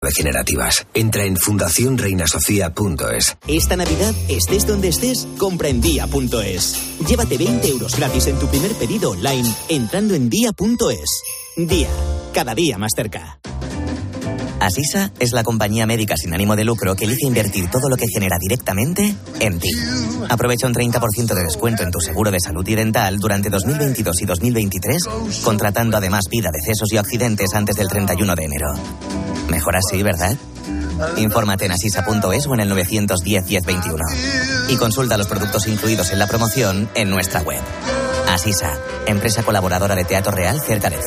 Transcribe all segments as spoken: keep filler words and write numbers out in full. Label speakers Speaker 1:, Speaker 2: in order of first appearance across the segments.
Speaker 1: regenerativas. Entra en fundación reina sofía punto es.
Speaker 2: Esta Navidad, estés donde estés, compra en día punto es. Llévate veinte euros gratis en tu primer pedido online entrando en día punto es. Día, cada día más cerca.
Speaker 3: Asisa es la compañía médica sin ánimo de lucro que elige invertir todo lo que genera directamente en ti. Aprovecha un treinta por ciento de descuento en tu seguro de salud y dental durante dos mil veintidós y dos mil veintitrés, contratando además vida, decesos y accidentes antes del treinta y uno de enero. Mejor así, ¿verdad? Infórmate en asisa punto es o en el nueve uno cero, diez veintiuno. Y consulta los productos incluidos en la promoción en nuestra web. Asisa, empresa colaboradora de Teatro Real cerca de ti.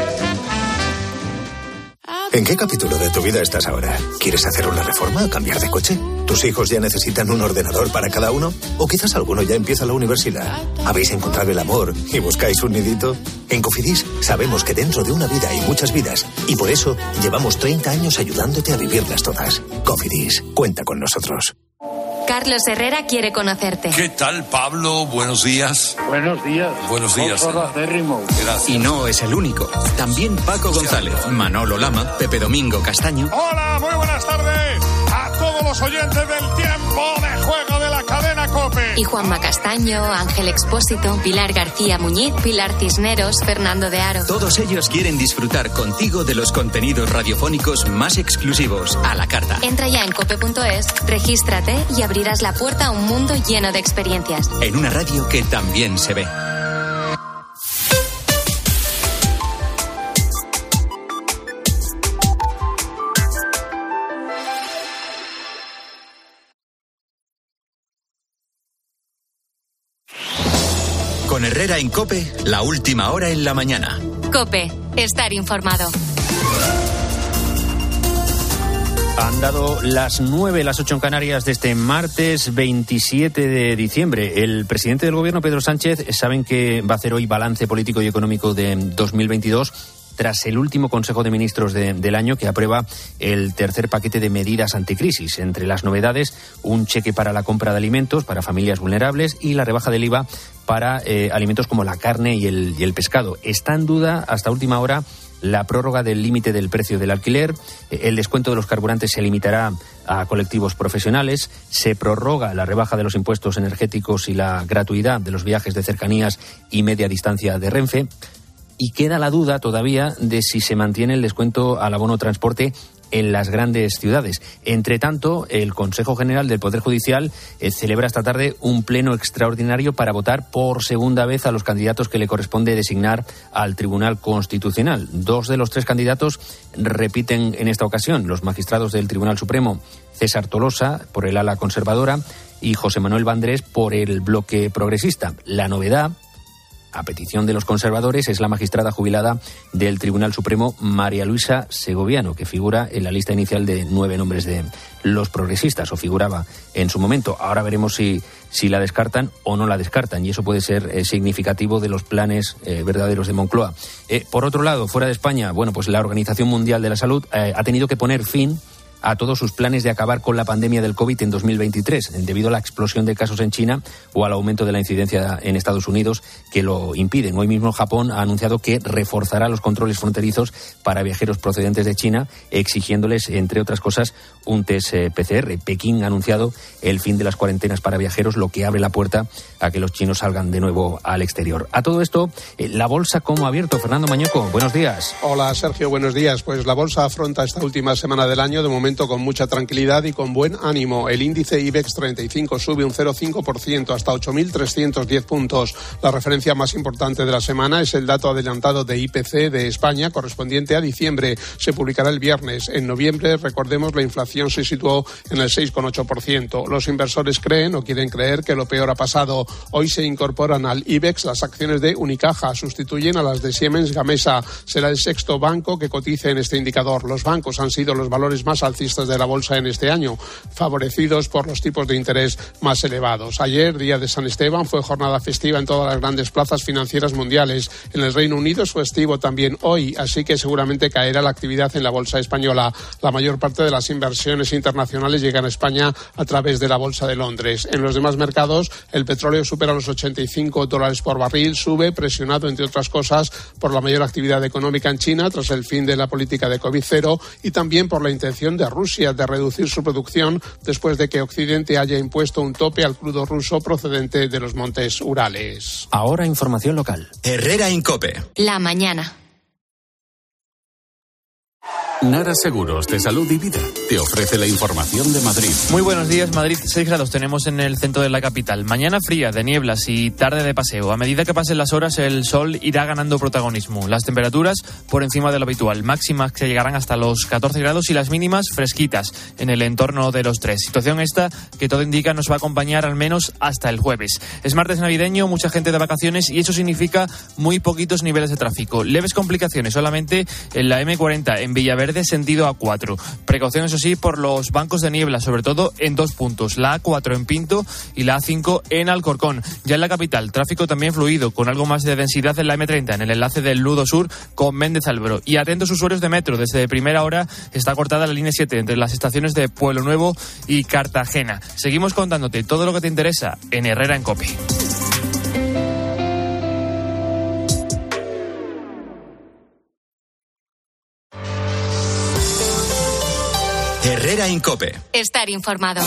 Speaker 4: ¿En qué capítulo de tu vida estás ahora? ¿Quieres hacer una reforma o cambiar de coche? ¿Tus hijos ya necesitan un ordenador para cada uno? ¿O quizás alguno ya empieza la universidad? ¿Habéis encontrado el amor y buscáis un nidito? En Cofidis sabemos que dentro de una vida hay muchas vidas y por eso llevamos treinta años ayudándote a vivirlas todas. Cofidis, cuenta con nosotros.
Speaker 5: Carlos Herrera quiere conocerte.
Speaker 6: ¿Qué tal, Pablo? Buenos días.
Speaker 7: Buenos días.
Speaker 6: Buenos días.
Speaker 7: Gracias.
Speaker 8: Y no es el único. También Paco González, Manolo Lama, Pepe Domingo Castaño.
Speaker 9: Hola, muy buenas tardes a todos los oyentes del tiempo de juego de la cadena COPE.
Speaker 5: Y Juanma Castaño, Ángel Expósito, Pilar García Muñiz, Pilar Cisneros, Fernando de Aro.
Speaker 8: Todos ellos quieren disfrutar contigo de los contenidos radiofónicos más exclusivos a la carta.
Speaker 5: Entra ya en cope punto es, regístrate y abrirás la puerta a un mundo lleno de experiencias.
Speaker 8: En una radio que también se ve. Con Herrera en COPE, la última hora en la mañana.
Speaker 5: COPE, estar informado.
Speaker 10: Han dado las nueve, las ocho en Canarias de este martes veintisiete de diciembre. El presidente del gobierno, Pedro Sánchez, saben que va a hacer hoy balance político y económico de dos mil veintidós tras el último Consejo de Ministros de, del año que aprueba el tercer paquete de medidas anticrisis. Entre las novedades, un cheque para la compra de alimentos para familias vulnerables y la rebaja del I V A para eh, alimentos como la carne y el, y el pescado. Está en duda hasta última hora la prórroga del límite del precio del alquiler, el descuento de los carburantes se limitará a colectivos profesionales, se prorroga la rebaja de los impuestos energéticos y la gratuidad de los viajes de cercanías y media distancia de Renfe, y queda la duda todavía de si se mantiene el descuento al abono transporte en las grandes ciudades. Entre tanto, el Consejo General del Poder Judicial eh, celebra esta tarde un pleno extraordinario para votar por segunda vez a los candidatos que le corresponde designar al Tribunal Constitucional. Dos de los tres candidatos repiten en esta ocasión, los magistrados del Tribunal Supremo, César Tolosa, por el ala conservadora, y José Manuel Vandrés, por el bloque progresista. La novedad, a petición de los conservadores, es la magistrada jubilada del Tribunal Supremo, María Luisa Segoviano, que figura en la lista inicial de nueve nombres de los progresistas, o figuraba en su momento. Ahora veremos si, si la descartan o no la descartan, y eso puede ser eh, significativo de los planes eh, verdaderos de Moncloa. Eh, por otro lado, fuera de España, bueno, pues la Organización Mundial de la Salud eh, ha tenido que poner fin a todos sus planes de acabar con la pandemia del COVID en dos mil veintitrés, debido a la explosión de casos en China o al aumento de la incidencia en Estados Unidos que lo impiden. Hoy mismo Japón ha anunciado que reforzará los controles fronterizos para viajeros procedentes de China, exigiéndoles, entre otras cosas, un test P C R. Pekín ha anunciado el fin de las cuarentenas para viajeros, lo que abre la puerta a que los chinos salgan de nuevo al exterior. A todo esto, la bolsa, ¿cómo ha abierto? Fernando Mañoco, buenos días.
Speaker 11: Hola, Sergio, buenos días. Pues la bolsa afronta esta última semana del año, de momento con mucha tranquilidad y con buen ánimo. El índice IBEX treinta y cinco sube un cero coma cinco por ciento hasta ocho mil trescientos diez puntos. La referencia más importante de la semana es el dato adelantado de I P C de España correspondiente a diciembre. Se publicará el viernes. En noviembre, recordemos, la inflación se situó en el seis coma ocho por ciento. Los inversores creen o quieren creer que lo peor ha pasado. Hoy se incorporan al IBEX las acciones de Unicaja, sustituyen a las de Siemens Gamesa. Será el sexto banco que cotice en este indicador. Los bancos han sido los valores más alcistas alcistas de la bolsa en este año, favorecidos por los tipos de interés más elevados. Ayer, día de San Esteban, fue jornada festiva en todas las grandes plazas financieras mundiales. En el Reino Unido es festivo también hoy, así que seguramente caerá la actividad en la bolsa española. La mayor parte de las inversiones internacionales llegan a España a través de la bolsa de Londres. En los demás mercados, el petróleo supera los ochenta y cinco dólares por barril, sube presionado, entre otras cosas, por la mayor actividad económica en China tras el fin de la política de COVID cero y también por la intención de Rusia de reducir su producción después de que Occidente haya impuesto un tope al crudo ruso procedente de los montes Urales.
Speaker 10: Ahora información local.
Speaker 8: Herrera Incope.
Speaker 5: La mañana.
Speaker 7: Nara Seguros de Salud y Vida te ofrece la información de Madrid.
Speaker 12: Muy buenos días, Madrid. seis grados tenemos en el centro de la capital. Mañana fría, de nieblas y tarde de paseo. A medida que pasen las horas, el sol irá ganando protagonismo. Las temperaturas por encima de lo habitual. Máximas que llegarán hasta los catorce grados y las mínimas fresquitas en el entorno de los tres. Situación esta que todo indica nos va a acompañar al menos hasta el jueves. Es martes navideño, mucha gente de vacaciones y eso significa muy poquitos niveles de tráfico. Leves complicaciones solamente en la eme cuarenta en Villaverde sentido A cuatro. Precaución, eso sí, por los bancos de niebla, sobre todo en dos puntos, la A cuatro en Pinto y la A cinco en Alcorcón. Ya en la capital, tráfico también fluido, con algo más de densidad en la eme treinta, en el enlace del Ludo Sur con Méndez Álvaro. Y atentos usuarios de metro, desde primera hora está cortada la línea siete entre las estaciones de Pueblo Nuevo y Cartagena. Seguimos contándote todo lo que te interesa en Herrera en Cope.
Speaker 8: Herrera Incope.
Speaker 5: Estar informado.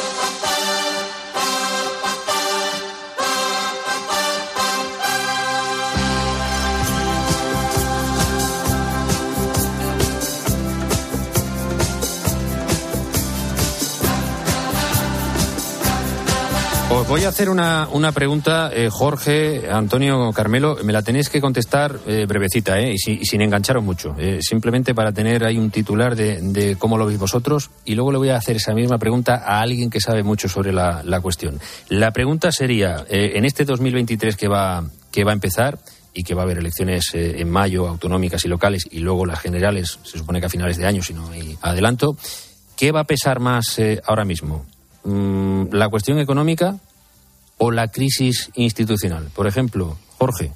Speaker 10: Os voy a hacer una, una pregunta, eh, Jorge, Antonio, Carmelo, me la tenéis que contestar eh, brevecita, eh, y, si, y sin engancharos mucho, eh, simplemente para tener ahí un titular de, de cómo lo veis vosotros, y luego le voy a hacer esa misma pregunta a alguien que sabe mucho sobre la, la cuestión. La pregunta sería, eh, en este dos mil veintitrés que va, que va a empezar, y que va a haber elecciones eh, en mayo, autonómicas y locales, y luego las generales, se supone que a finales de año, si no hay adelanto, ¿qué va a pesar más eh, ahora mismo? ¿La cuestión económica o la crisis institucional? Por ejemplo, Jorge.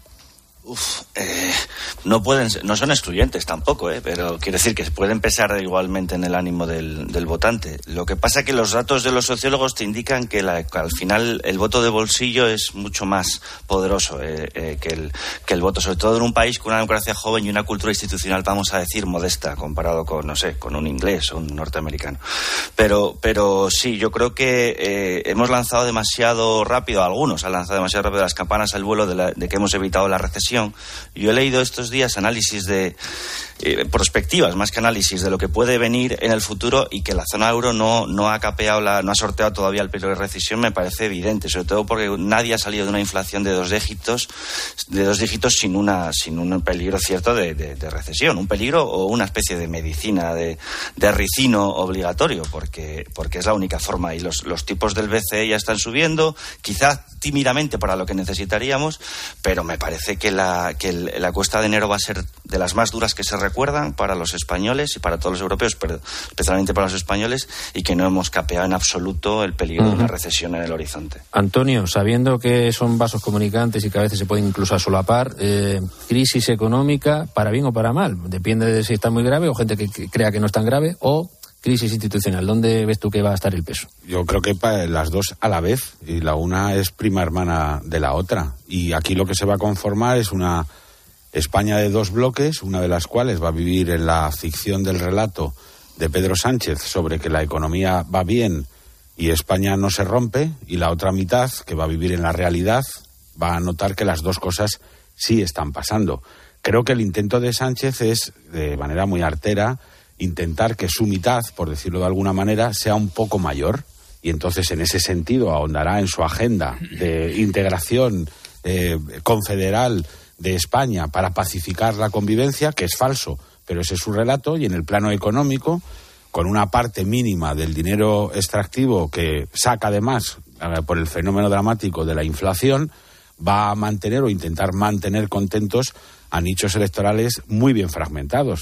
Speaker 13: Uf, eh, no pueden, no son excluyentes tampoco, eh, pero quiero decir que pueden pesar igualmente en el ánimo del, del votante. Lo que pasa es que los datos de los sociólogos te indican que, la, que al final el voto de bolsillo es mucho más poderoso eh, eh, que, el, que el voto, sobre todo en un país con una democracia joven y una cultura institucional, vamos a decir, modesta, comparado con, no sé, con un inglés o un norteamericano. Pero, pero sí, yo creo que eh, hemos lanzado demasiado rápido, algunos han lanzado demasiado rápido las campanas al vuelo de, la, de que hemos evitado la recesión. Yo he leído estos días análisis de eh, prospectivas, más que análisis de lo que puede venir en el futuro, y que la zona euro no, no ha capeado, la, no ha sorteado todavía el peligro de recesión, me parece evidente, sobre todo porque nadie ha salido de una inflación de dos dígitos, de dos dígitos sin una, sin un peligro cierto de, de, de recesión, un peligro o una especie de medicina de, de ricino obligatorio, porque, porque es la única forma, y los, los tipos del B C E ya están subiendo, quizás tímidamente para lo que necesitaríamos, pero me parece que la que el, la cuesta de enero va a ser de las más duras que se recuerdan para los españoles y para todos los europeos, pero especialmente para los españoles, y que no hemos capeado en absoluto el peligro uh-huh. de una recesión en el horizonte.
Speaker 10: Antonio, sabiendo que son vasos comunicantes y que a veces se pueden incluso solapar, eh, crisis económica, para bien o para mal, depende de si está muy grave o gente que, que crea que no es tan grave, o crisis institucional. ¿Dónde ves tú que va a estar el peso?
Speaker 14: Yo creo que para las dos a la vez, y la una es prima hermana de la otra, y aquí lo que se va a conformar es una España de dos bloques, una de las cuales va a vivir en la ficción del relato de Pedro Sánchez sobre que la economía va bien y España no se rompe, y la otra mitad, que va a vivir en la realidad, va a notar que las dos cosas sí están pasando. Creo que el intento de Sánchez es, de manera muy artera, intentar que su mitad, por decirlo de alguna manera, sea un poco mayor, y entonces en ese sentido ahondará en su agenda de integración eh, confederal de España para pacificar la convivencia, que es falso, pero ese es su relato, y en el plano económico, con una parte mínima del dinero extractivo que saca además eh, por el fenómeno dramático de la inflación, va a mantener o intentar mantener contentos a nichos electorales muy bien fragmentados.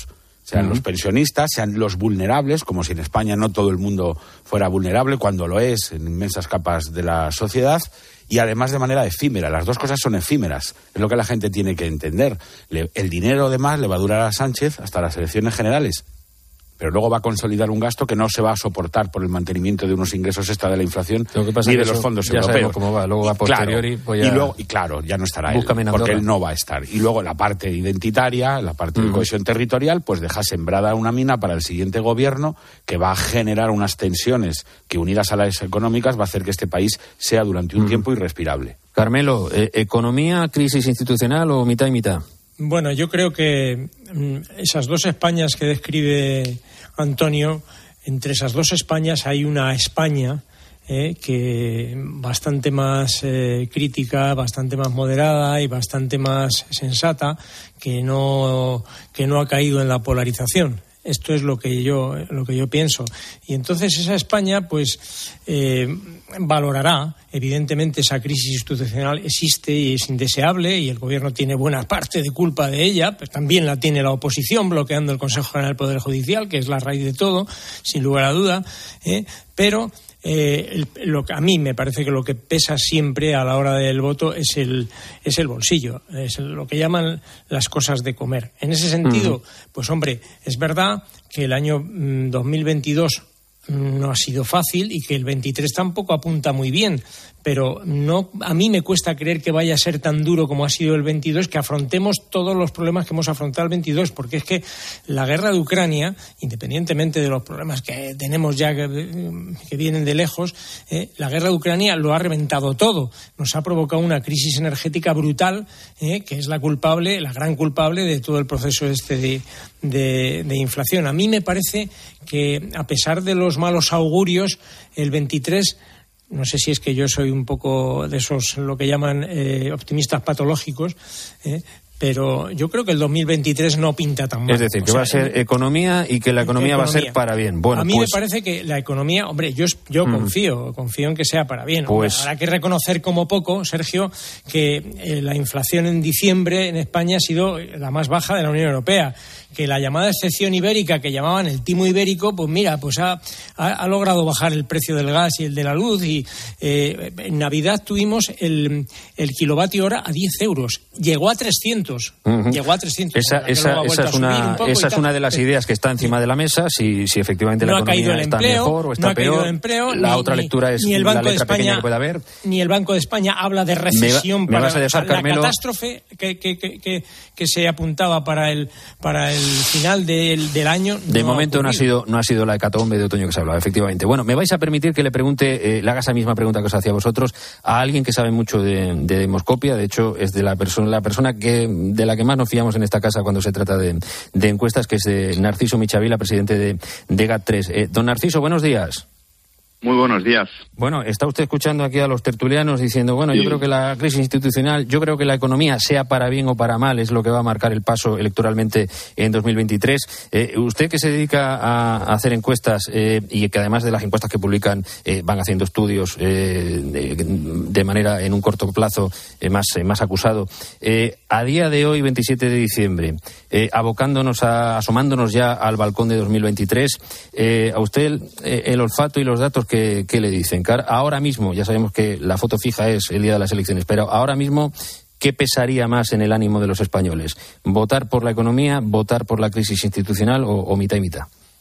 Speaker 14: Sean
Speaker 10: Uh-huh.
Speaker 14: los pensionistas, sean los vulnerables, como si en España no todo el mundo fuera vulnerable, cuando lo es en inmensas capas de la sociedad, y además de manera efímera. Las dos cosas son efímeras, es lo que la gente tiene que entender. Le, el dinero, además, le va a durar a Sánchez hasta las elecciones generales, pero luego va a consolidar un gasto que no se va a soportar por el mantenimiento de unos ingresos extra de la inflación
Speaker 10: Lo que pasa
Speaker 14: ni
Speaker 10: es
Speaker 14: de
Speaker 10: que
Speaker 14: los
Speaker 10: eso
Speaker 14: fondos
Speaker 10: ya
Speaker 14: europeos.
Speaker 10: sabemos cómo va, luego va
Speaker 14: Y claro,
Speaker 10: posteriori, pues ya-
Speaker 14: y, luego, y claro, ya no estará él,
Speaker 10: Búscame en
Speaker 14: porque
Speaker 10: Andorra.
Speaker 14: él no va a estar. Y luego la parte identitaria, la parte de
Speaker 10: Ujú.
Speaker 14: cohesión territorial, pues deja sembrada una mina para el siguiente gobierno que va a generar unas tensiones que, unidas a las económicas, va a hacer que este país sea durante un
Speaker 10: Ujú.
Speaker 14: tiempo irrespirable.
Speaker 10: Carmelo, eh, ¿economía, crisis institucional o mitad y mitad?
Speaker 15: Bueno, yo creo que mm, esas dos Españas que describe Antonio, entre esas dos Españas hay una España eh, que bastante más eh, crítica, bastante más moderada y bastante más sensata, que no que no ha caído en la polarización. Esto es lo que yo lo que yo pienso. Y entonces esa España, pues, eh, valorará, evidentemente esa crisis institucional existe y es indeseable y el gobierno tiene buena parte de culpa de ella, pero también la tiene la oposición bloqueando el Consejo General del Poder Judicial, que es la raíz de todo, sin lugar a duda, ¿eh? pero Eh, el, lo que a mí me parece que lo que pesa siempre a la hora del voto es el es el bolsillo, es el, lo que llaman las cosas de comer. En ese sentido, uh-huh. pues hombre, es verdad que el año mm, dos mil veintidós no ha sido fácil y que el veintitrés tampoco apunta muy bien, pero no, a mí me cuesta creer que vaya a ser tan duro como ha sido el veintidós, que afrontemos todos los problemas que hemos afrontado el veintidós, porque es que la guerra de Ucrania, independientemente de los problemas que tenemos ya que, que vienen de lejos, eh, la guerra de Ucrania lo ha reventado todo, nos ha provocado una crisis energética brutal, eh, que es la culpable, la gran culpable de todo el proceso este de, de, de inflación. A mí me parece que, a pesar de los malos augurios, el veintitrés, no sé si es que yo soy un poco de esos, lo que llaman eh, optimistas patológicos, eh, pero yo creo que el dos mil veintitrés no pinta tan mal.
Speaker 10: Es decir, que o sea, va a ser economía y que la economía, economía va a ser para bien. Bueno,
Speaker 15: a mí
Speaker 10: pues...
Speaker 15: me parece que la economía, hombre, yo, yo mm. confío, confío en que sea para bien.
Speaker 10: Pues...
Speaker 15: Habrá que reconocer como poco, Sergio, que eh, la inflación en diciembre en España ha sido la más baja de la Unión Europea, que la llamada excepción ibérica, que llamaban el timo ibérico, pues mira, pues ha, ha, ha logrado bajar el precio del gas y el de la luz, y eh, en Navidad tuvimos el, el kilovatio hora a diez euros, llegó a trescientos. Uh-huh. Llegó a trescientos.
Speaker 10: Esa, esa, esa, es, una, un esa es una de las ideas que está encima de la mesa, si, si efectivamente
Speaker 15: no
Speaker 10: la economía está
Speaker 15: empleo,
Speaker 10: mejor o está
Speaker 15: no ha
Speaker 10: peor.
Speaker 15: El empleo,
Speaker 10: la
Speaker 15: ni,
Speaker 10: otra
Speaker 15: ni,
Speaker 10: lectura es
Speaker 15: ni el Banco
Speaker 10: la letra
Speaker 15: de España,
Speaker 10: pequeña que puede haber.
Speaker 15: Ni el Banco de España habla de recesión
Speaker 10: me,
Speaker 15: para
Speaker 10: me vas a dejar,
Speaker 15: o sea,
Speaker 10: Carmelo,
Speaker 15: la catástrofe que, que, que, que, que se apuntaba para el, para el final del, del año.
Speaker 10: De
Speaker 15: no
Speaker 10: momento no ha, sido, no ha sido la hecatombe de otoño que se hablaba, efectivamente. Bueno, me vais a permitir que le pregunte, eh, le haga esa misma pregunta que os hacía a vosotros, a alguien que sabe mucho de, de demoscopia. De hecho, es de la persona, la persona que, de la que más nos fiamos en esta casa cuando se trata de, de encuestas, que es de Narciso Michavila, presidente de, de G A T tres. Eh, don Narciso, buenos días.
Speaker 16: Muy buenos días.
Speaker 10: Bueno, está usted escuchando aquí a los tertulianos diciendo, bueno, sí. yo creo que la crisis institucional, yo creo que la economía, sea para bien o para mal, es lo que va a marcar el paso electoralmente en dos mil veintitrés. Eh, usted que se dedica a, a hacer encuestas eh, y que además de las encuestas que publican eh, van haciendo estudios eh, de, de manera en un corto plazo eh, más, eh, más acusado, eh, a día de hoy, veintisiete de diciembre, eh, abocándonos a, asomándonos ya al balcón de dos mil veintitrés, eh, a usted el, el olfato y los datos que, que le dicen. Ahora mismo, ya sabemos que la foto fija es el día de las elecciones, pero ahora mismo, ¿qué pesaría más en el ánimo de los españoles? ¿Votar por la economía, votar por la crisis institucional o, o mitad y mitad?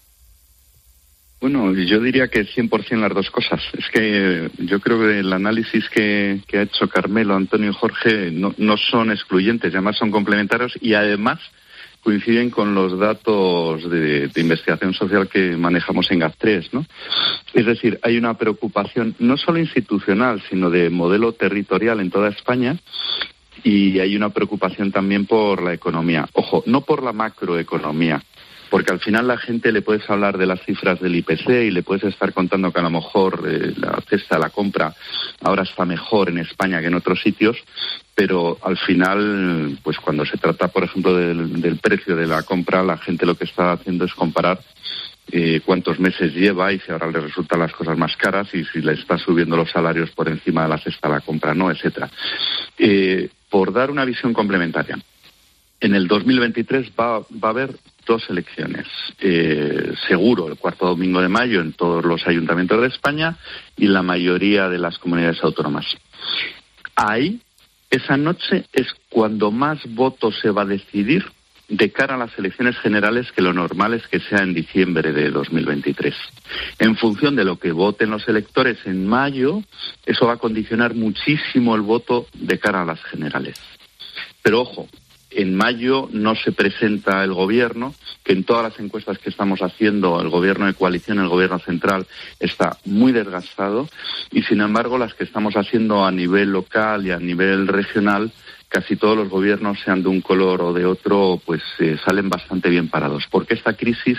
Speaker 16: Bueno, yo diría que cien por ciento las dos cosas. Es que yo creo que el análisis que, que ha hecho Carmelo, Antonio y Jorge no, no son excluyentes, además son complementarios y además coinciden con los datos de, de investigación social que manejamos en G A T tres, ¿no? Es decir, hay una preocupación no solo institucional, sino de modelo territorial en toda España, y hay una preocupación también por la economía. Ojo, no por la macroeconomía, porque al final la gente le puedes hablar de las cifras del I P C y le puedes estar contando que a lo mejor eh, la cesta, la compra, ahora está mejor en España que en otros sitios, pero al final, pues cuando se trata, por ejemplo, del, del precio de la compra, la gente lo que está haciendo es comparar eh, cuántos meses lleva y si ahora le resultan las cosas más caras y si le está subiendo los salarios por encima de la cesta, la compra no, etcétera. Eh, por dar una visión complementaria. en el dos mil veintitrés va, va a haber dos elecciones. Eh, seguro, el cuarto domingo de mayo en todos los ayuntamientos de España y la mayoría de las comunidades autónomas. Ahí, esa noche, es cuando más votos se va a decidir de cara a las elecciones generales, que lo normal es que sea en diciembre de dos mil veintitrés. En función de lo que voten los electores en mayo, eso va a condicionar muchísimo el voto de cara a las generales. Pero ojo, en mayo no se presenta el gobierno, que en todas las encuestas que estamos haciendo, el gobierno de coalición, el gobierno central, está muy desgastado, y sin embargo las que estamos haciendo a nivel local y a nivel regional, casi todos los gobiernos, sean de un color o de otro, pues eh, salen bastante bien parados. Porque esta crisis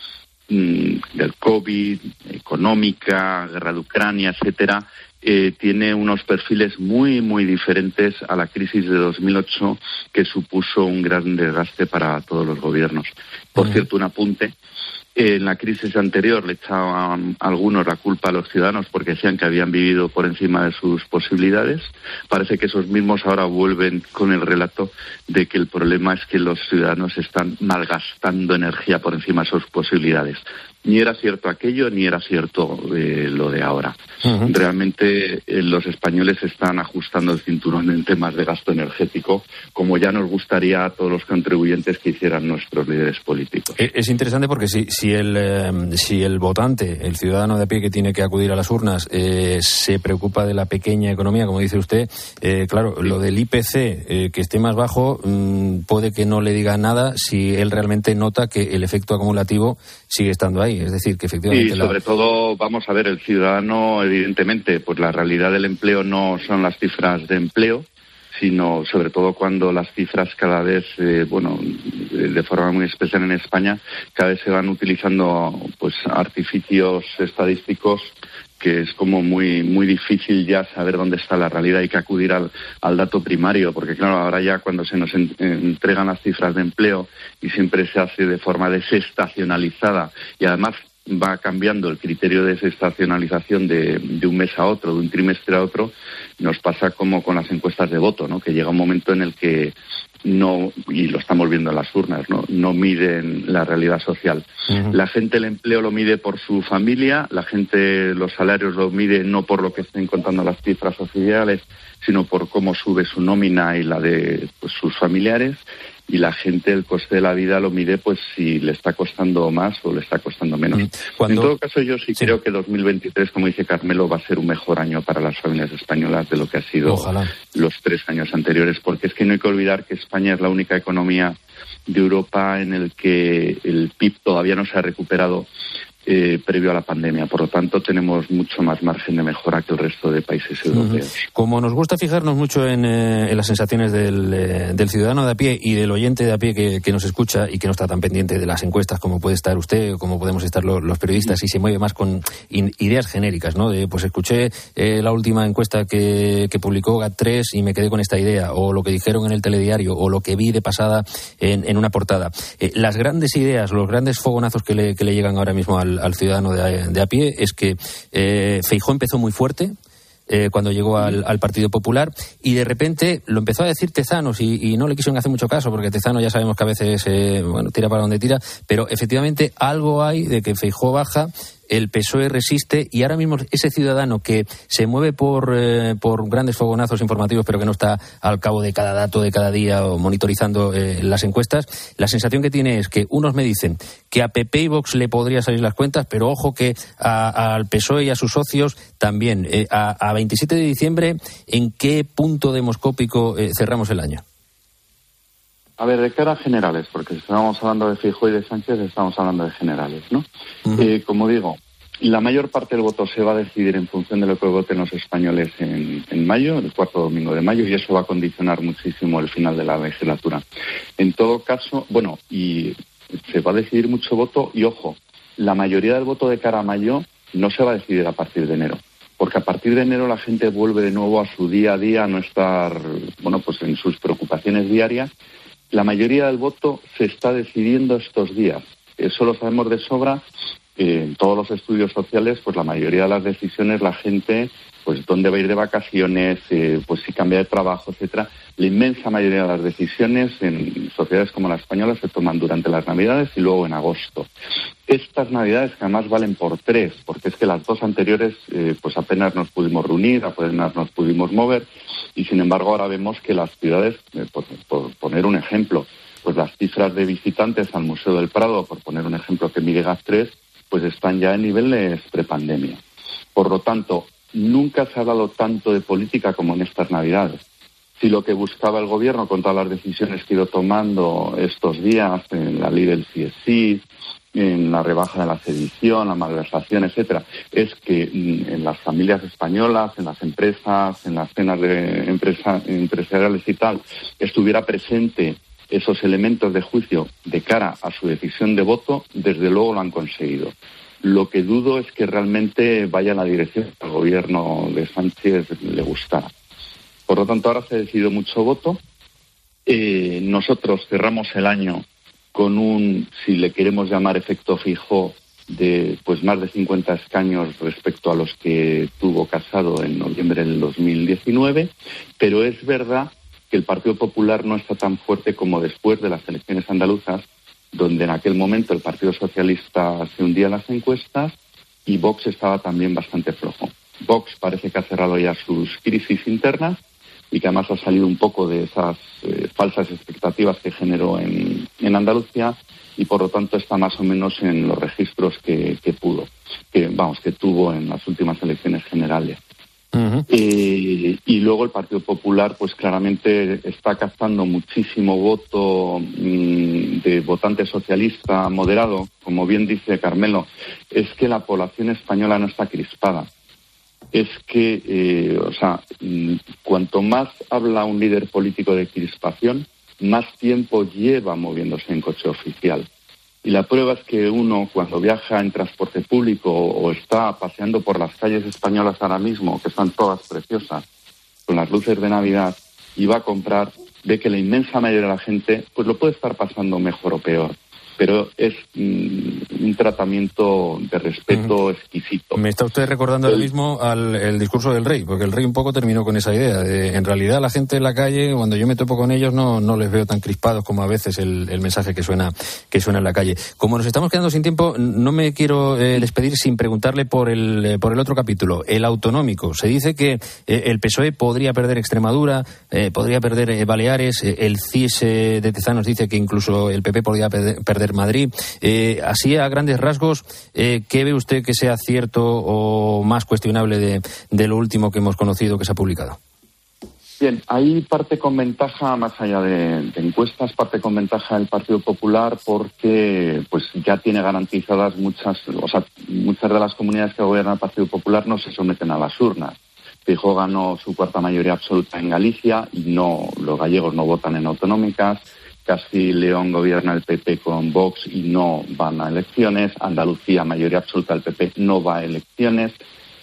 Speaker 16: mmm, del COVID, económica, guerra de Ucrania, etcétera, Eh, tiene unos perfiles muy, muy diferentes a la crisis de dos mil ocho, que supuso un gran desgaste para todos los gobiernos. Por uh-huh. cierto, un apunte. Eh, en la crisis anterior le echaban algunos la culpa a los ciudadanos porque decían que habían vivido por encima de sus posibilidades. Parece que esos mismos ahora vuelven con el relato de que el problema es que los ciudadanos están malgastando energía por encima de sus posibilidades. Ni era cierto aquello, ni era cierto eh, lo de ahora. Uh-huh. Realmente eh, los españoles están ajustando el cinturón en temas de gasto energético, como ya nos gustaría a todos los contribuyentes que hicieran nuestros líderes políticos.
Speaker 10: Es interesante porque si, si, el, eh, si el votante, el ciudadano de a pie que tiene que acudir a las urnas, eh, se preocupa de la pequeña economía, como dice usted, eh, claro, sí. Lo del I P C, eh, que esté más bajo, mmm, puede que no le diga nada si él realmente nota que el efecto acumulativo sigue estando ahí. Es decir, que efectivamente...
Speaker 16: Sí, sobre la... todo, vamos a ver, el ciudadano, evidentemente, pues la realidad del empleo no son las cifras de empleo, sino sobre todo cuando las cifras cada vez, eh, bueno, de forma muy especial en España, cada vez se van utilizando pues artificios estadísticos que es como muy muy difícil ya saber dónde está la realidad. Hay que acudir al, al dato primario, porque claro, ahora ya cuando se nos en, entregan las cifras de empleo y siempre se hace de forma desestacionalizada y además va cambiando el criterio de desestacionalización de, de un mes a otro, de un trimestre a otro, nos pasa como con las encuestas de voto, ¿no? Que llega un momento en el que no, y lo estamos viendo en las urnas, no, no miden la realidad social. Uh-huh. La gente el empleo lo mide por su familia, la gente los salarios lo mide no por lo que estén contando las cifras oficiales, sino por cómo sube su nómina y la de pues, sus familiares. Y la gente el coste de la vida lo mide pues si le está costando más o le está costando menos. Cuando... En todo caso, yo sí, sí creo que dos mil veintitrés, como dice Carmelo, va a ser un mejor año para las familias españolas de lo que ha sido Ojalá. los tres años anteriores, porque es que no hay que olvidar que España es la única economía de Europa en el que el P I B todavía no se ha recuperado Eh, previo a la pandemia. Por lo tanto, tenemos mucho más margen de mejora que el resto de países europeos. Uh-huh.
Speaker 10: Como nos gusta fijarnos mucho en, eh, en las sensaciones del, eh, del ciudadano de a pie y del oyente de a pie que, que nos escucha y que no está tan pendiente de las encuestas como puede estar usted o como podemos estar lo, los periodistas, uh-huh. y se mueve más con in, ideas genéricas, ¿no? De, pues escuché eh, la última encuesta que, que publicó GAT tres y me quedé con esta idea, o lo que dijeron en el telediario, o lo que vi de pasada en, en una portada. Eh, las grandes ideas, los grandes fogonazos que le, que le llegan ahora mismo al al ciudadano de, de a pie es que eh, Feijóo empezó muy fuerte eh, cuando llegó al, al Partido Popular y de repente lo empezó a decir Tezanos y, y no le quisieron hacer mucho caso porque Tezano ya sabemos que a veces eh, bueno, tira para donde tira, pero efectivamente algo hay de que Feijóo baja, el P S O E resiste y ahora mismo ese ciudadano que se mueve por, eh, por grandes fogonazos informativos pero que no está al cabo de cada dato de cada día o monitorizando eh, las encuestas, la sensación que tiene es que unos me dicen que a P P y Vox le podría salir las cuentas, pero ojo que a, al P S O E y a sus socios también. Eh, a, a veintisiete de diciembre, ¿en qué punto demoscópico eh, cerramos el año?
Speaker 16: A ver, de cara a generales, porque si estamos hablando de Feijóo y de Sánchez, estamos hablando de generales, ¿no? Uh-huh. Eh, como digo, la mayor parte del voto se va a decidir en función de lo que voten los españoles en, en mayo, el cuarto domingo de mayo, y eso va a condicionar muchísimo el final de la legislatura. En todo caso, bueno, y se va a decidir mucho voto, y ojo, la mayoría del voto de cara a mayo no se va a decidir a partir de enero. Porque a partir de enero la gente vuelve de nuevo a su día a día, a no estar, bueno, pues en sus preocupaciones diarias. La mayoría del voto se está decidiendo estos días. Eso lo sabemos de sobra. Eh, en todos los estudios sociales, pues la mayoría de las decisiones la gente pues dónde va a ir de vacaciones, eh, pues si cambia de trabajo, etcétera. La inmensa mayoría de las decisiones en sociedades como la española se toman durante las Navidades y luego en agosto. Estas Navidades que además valen por tres, porque es que las dos anteriores eh, pues apenas nos pudimos reunir, apenas nos pudimos mover, y sin embargo ahora vemos que las ciudades, eh, por, por poner un ejemplo, pues las cifras de visitantes al Museo del Prado, por poner un ejemplo que mide GAS tres, pues están ya en niveles prepandemia. Por lo tanto, nunca se ha hablado tanto de política como en estas Navidades. Si lo que buscaba el gobierno con todas las decisiones que ha ido tomando estos días, en la ley del sí es sí, en la rebaja de la sedición, la malversación, etcétera, es que en las familias españolas, en las empresas, en las cenas de empresa, empresariales y tal, estuviera presente esos elementos de juicio de cara a su decisión de voto, desde luego lo han conseguido. Lo que dudo es que realmente vaya en la dirección que al gobierno de Sánchez le gustara. Por lo tanto, ahora se ha decidido mucho voto. Eh, nosotros cerramos el año con un, si le queremos llamar efecto fijo, de pues más de cincuenta escaños respecto a los que tuvo Casado en noviembre del dos mil diecinueve, pero es verdad que el Partido Popular no está tan fuerte como después de las elecciones andaluzas, donde en aquel momento el Partido Socialista se hundía en las encuestas y Vox estaba también bastante flojo. Vox parece que ha cerrado ya sus crisis internas y que además ha salido un poco de esas eh, falsas expectativas que generó en, en Andalucía y por lo tanto está más o menos en los registros que, que pudo, que vamos, que tuvo en las últimas elecciones generales. Uh-huh. Eh, y luego el Partido Popular pues claramente está captando muchísimo voto mmm, de votante socialista moderado. Como bien dice Carmelo, es que la población española no está crispada. Es que, eh, o sea, mmm, cuanto más habla un líder político de crispación, más tiempo lleva moviéndose en coche oficial. Y la prueba es que uno, cuando viaja en transporte público o está paseando por las calles españolas ahora mismo, que están todas preciosas, con las luces de Navidad, y va a comprar, ve que la inmensa mayoría de la gente pues lo puede estar pasando mejor o peor. Pero es mm, un tratamiento de respeto uh-huh. exquisito.
Speaker 10: Me está usted recordando ahora mismo al el discurso del rey, porque el rey un poco terminó con esa idea. De, en realidad la gente en la calle, cuando yo me topo con ellos, no, no les veo tan crispados como a veces el, el mensaje que suena, que suena en la calle. Como nos estamos quedando sin tiempo, no me quiero eh, despedir sin preguntarle por el, eh, por el otro capítulo, el autonómico. Se dice que eh, el P S O E podría perder Extremadura, eh, podría perder eh, Baleares, eh, el C I S eh, de Tezanos dice que incluso el P P podría perder, perder Madrid. Eh, así a grandes rasgos, eh, ¿qué ve usted que sea cierto o más cuestionable de, de lo último que hemos conocido que se ha publicado?
Speaker 16: Bien, hay parte con ventaja, más allá de, de encuestas, parte con ventaja del Partido Popular porque pues ya tiene garantizadas muchas, o sea, muchas de las comunidades que gobierna el Partido Popular no se someten a las urnas. Feijóo ganó su cuarta mayoría absoluta en Galicia y no, los gallegos no votan en autonómicas. Castilla y León gobierna el P P con Vox y no van a elecciones. Andalucía, mayoría absoluta del P P, no va a elecciones.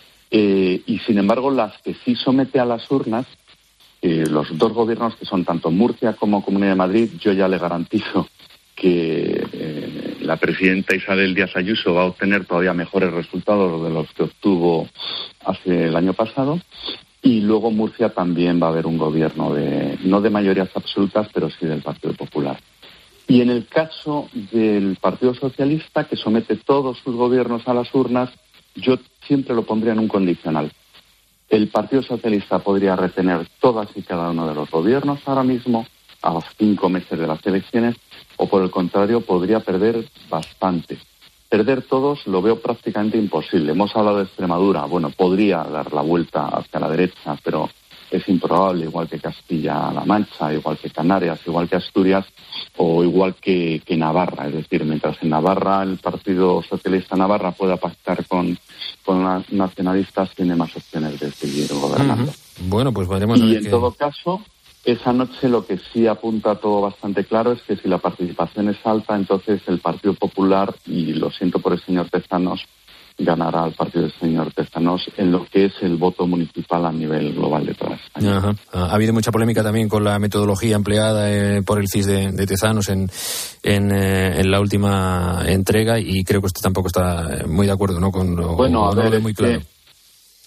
Speaker 16: Eh, y sin embargo, las que sí somete a las urnas, eh, los dos gobiernos que son tanto Murcia como Comunidad de Madrid, yo ya le garantizo que eh, la presidenta Isabel Díaz Ayuso va a obtener todavía mejores resultados de los que obtuvo hace el año pasado. Y luego Murcia también va a haber un gobierno de no de mayorías absolutas, pero sí del Partido Popular. Y en el caso del Partido Socialista, que somete todos sus gobiernos a las urnas, yo siempre lo pondría en un condicional. El Partido Socialista podría retener todas y cada uno de los gobiernos ahora mismo, a los cinco meses de las elecciones, o por el contrario, podría perder bastante. Perder todos lo veo prácticamente imposible. Hemos hablado de Extremadura. Bueno, podría dar la vuelta hacia la derecha, pero es improbable, igual que Castilla-La Mancha, igual que Canarias, igual que Asturias o igual que, que Navarra. Es decir, mientras en Navarra el Partido Socialista Navarra pueda pactar con, con los nacionalistas, tiene más opciones de seguir gobernando.
Speaker 10: Uh-huh. Bueno, pues veremos.
Speaker 16: Y en
Speaker 10: que...
Speaker 16: todo caso... Esa noche lo que sí apunta todo bastante claro es que si la participación es alta, entonces el Partido Popular, y lo siento por el señor Tezanos, ganará al partido del señor Tezanos en lo que es el voto municipal a nivel global de toda España.
Speaker 10: Ajá. Ha habido mucha polémica también con la metodología empleada eh, por el C I S de, de Tezanos en, en, eh, en la última entrega y creo que usted tampoco está muy de acuerdo, ¿no? Con,
Speaker 16: bueno,
Speaker 10: o,
Speaker 16: a ver,
Speaker 10: no muy claro.
Speaker 16: que...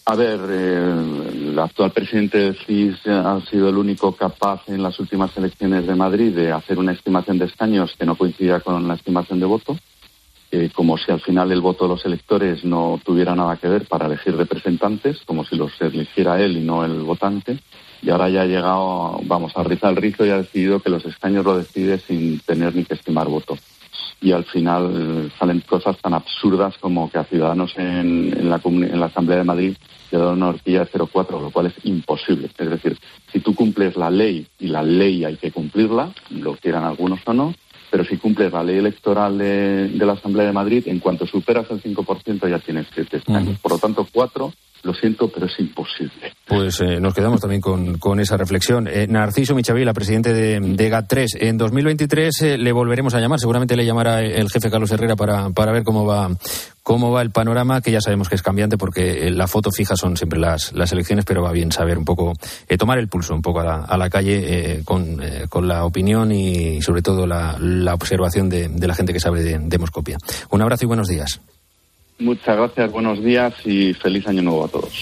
Speaker 16: A ver, eh, el actual presidente del C I S ha sido el único capaz en las últimas elecciones de Madrid de hacer una estimación de escaños que no coincidía con la estimación de voto, eh, como si al final el voto de los electores no tuviera nada que ver para elegir representantes, como si los eligiera él y no el votante. Y ahora ya ha llegado, vamos, a rizar el rizo y ha decidido que los escaños lo decide sin tener ni que estimar voto. Y al final salen cosas tan absurdas como que a Ciudadanos en, en, la, en la Asamblea de Madrid le dan una horquilla de cero coma cuatro, lo cual es imposible. Es decir, si tú cumples la ley, y la ley hay que cumplirla, lo quieran algunos o no, pero si cumples la ley electoral de, de la Asamblea de Madrid, en cuanto superas el cinco por ciento ya tienes siete escaños. Uh-huh. Por lo tanto, cuatro, lo siento, pero es imposible.
Speaker 10: Pues eh, nos quedamos también con, con esa reflexión. Eh, Narciso Michavila, presidente de, de GAT tres. En dos mil veintitrés eh, le volveremos a llamar. Seguramente le llamará el jefe Carlos Herrera para, para ver cómo va cómo va el panorama, que ya sabemos que es cambiante porque la foto fija son siempre las, las elecciones, pero va bien saber un poco, eh, tomar el pulso un poco a la, a la calle eh, con, eh, con la opinión y sobre todo la, la observación de, de la gente que sabe de demoscopia. Un abrazo y buenos días.
Speaker 16: Muchas gracias, buenos días y feliz año nuevo a todos.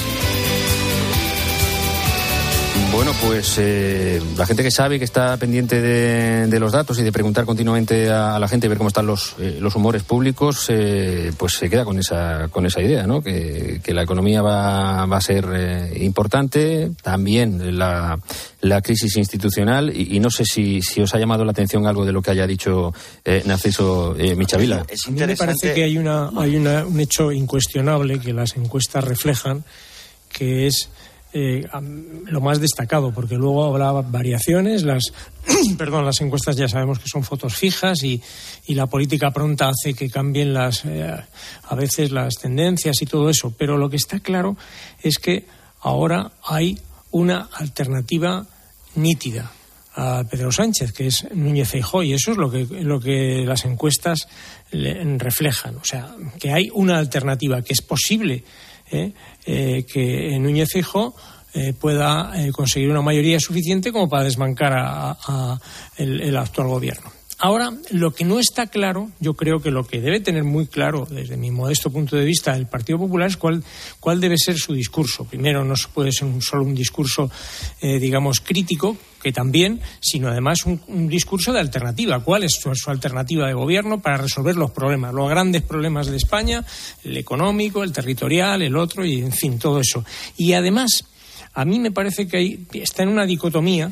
Speaker 10: Bueno, pues eh, la gente que sabe, que está pendiente de, de los datos y de preguntar continuamente a, a la gente, ver cómo están los, eh, los humores públicos, eh, pues se queda con esa con esa idea, ¿no? Que, que la economía va, va a ser eh, importante, también la, la crisis institucional, y, y no sé si, si os ha llamado la atención algo de lo que haya dicho eh, Narciso eh, Michavila.
Speaker 15: A mí me parece que hay, una, hay una, un hecho incuestionable que las encuestas reflejan, que es Eh, lo más destacado, porque luego habrá variaciones, las perdón, las encuestas ya sabemos que son fotos fijas y, y la política pronta hace que cambien las eh, a veces las tendencias y todo eso, pero lo que está claro es que ahora hay una alternativa nítida a Pedro Sánchez, que es Núñez Feijóo, y eso es lo que lo que las encuestas le reflejan, o sea, que hay una alternativa, que es posible Eh, eh, que Núñez Feijóo eh, pueda eh, conseguir una mayoría suficiente como para desbancar a, a el, el actual gobierno. Ahora, lo que no está claro, yo creo que lo que debe tener muy claro, desde mi modesto punto de vista, el Partido Popular es cuál, cuál debe ser su discurso. Primero, no puede ser un, solo un discurso, eh, digamos, crítico, que también, sino además un, un discurso de alternativa. ¿Cuál es su, su alternativa de gobierno para resolver los problemas, los grandes problemas de España, el económico, el territorial, el otro, y en fin, todo eso? Y además, a mí me parece que hay, está en una dicotomía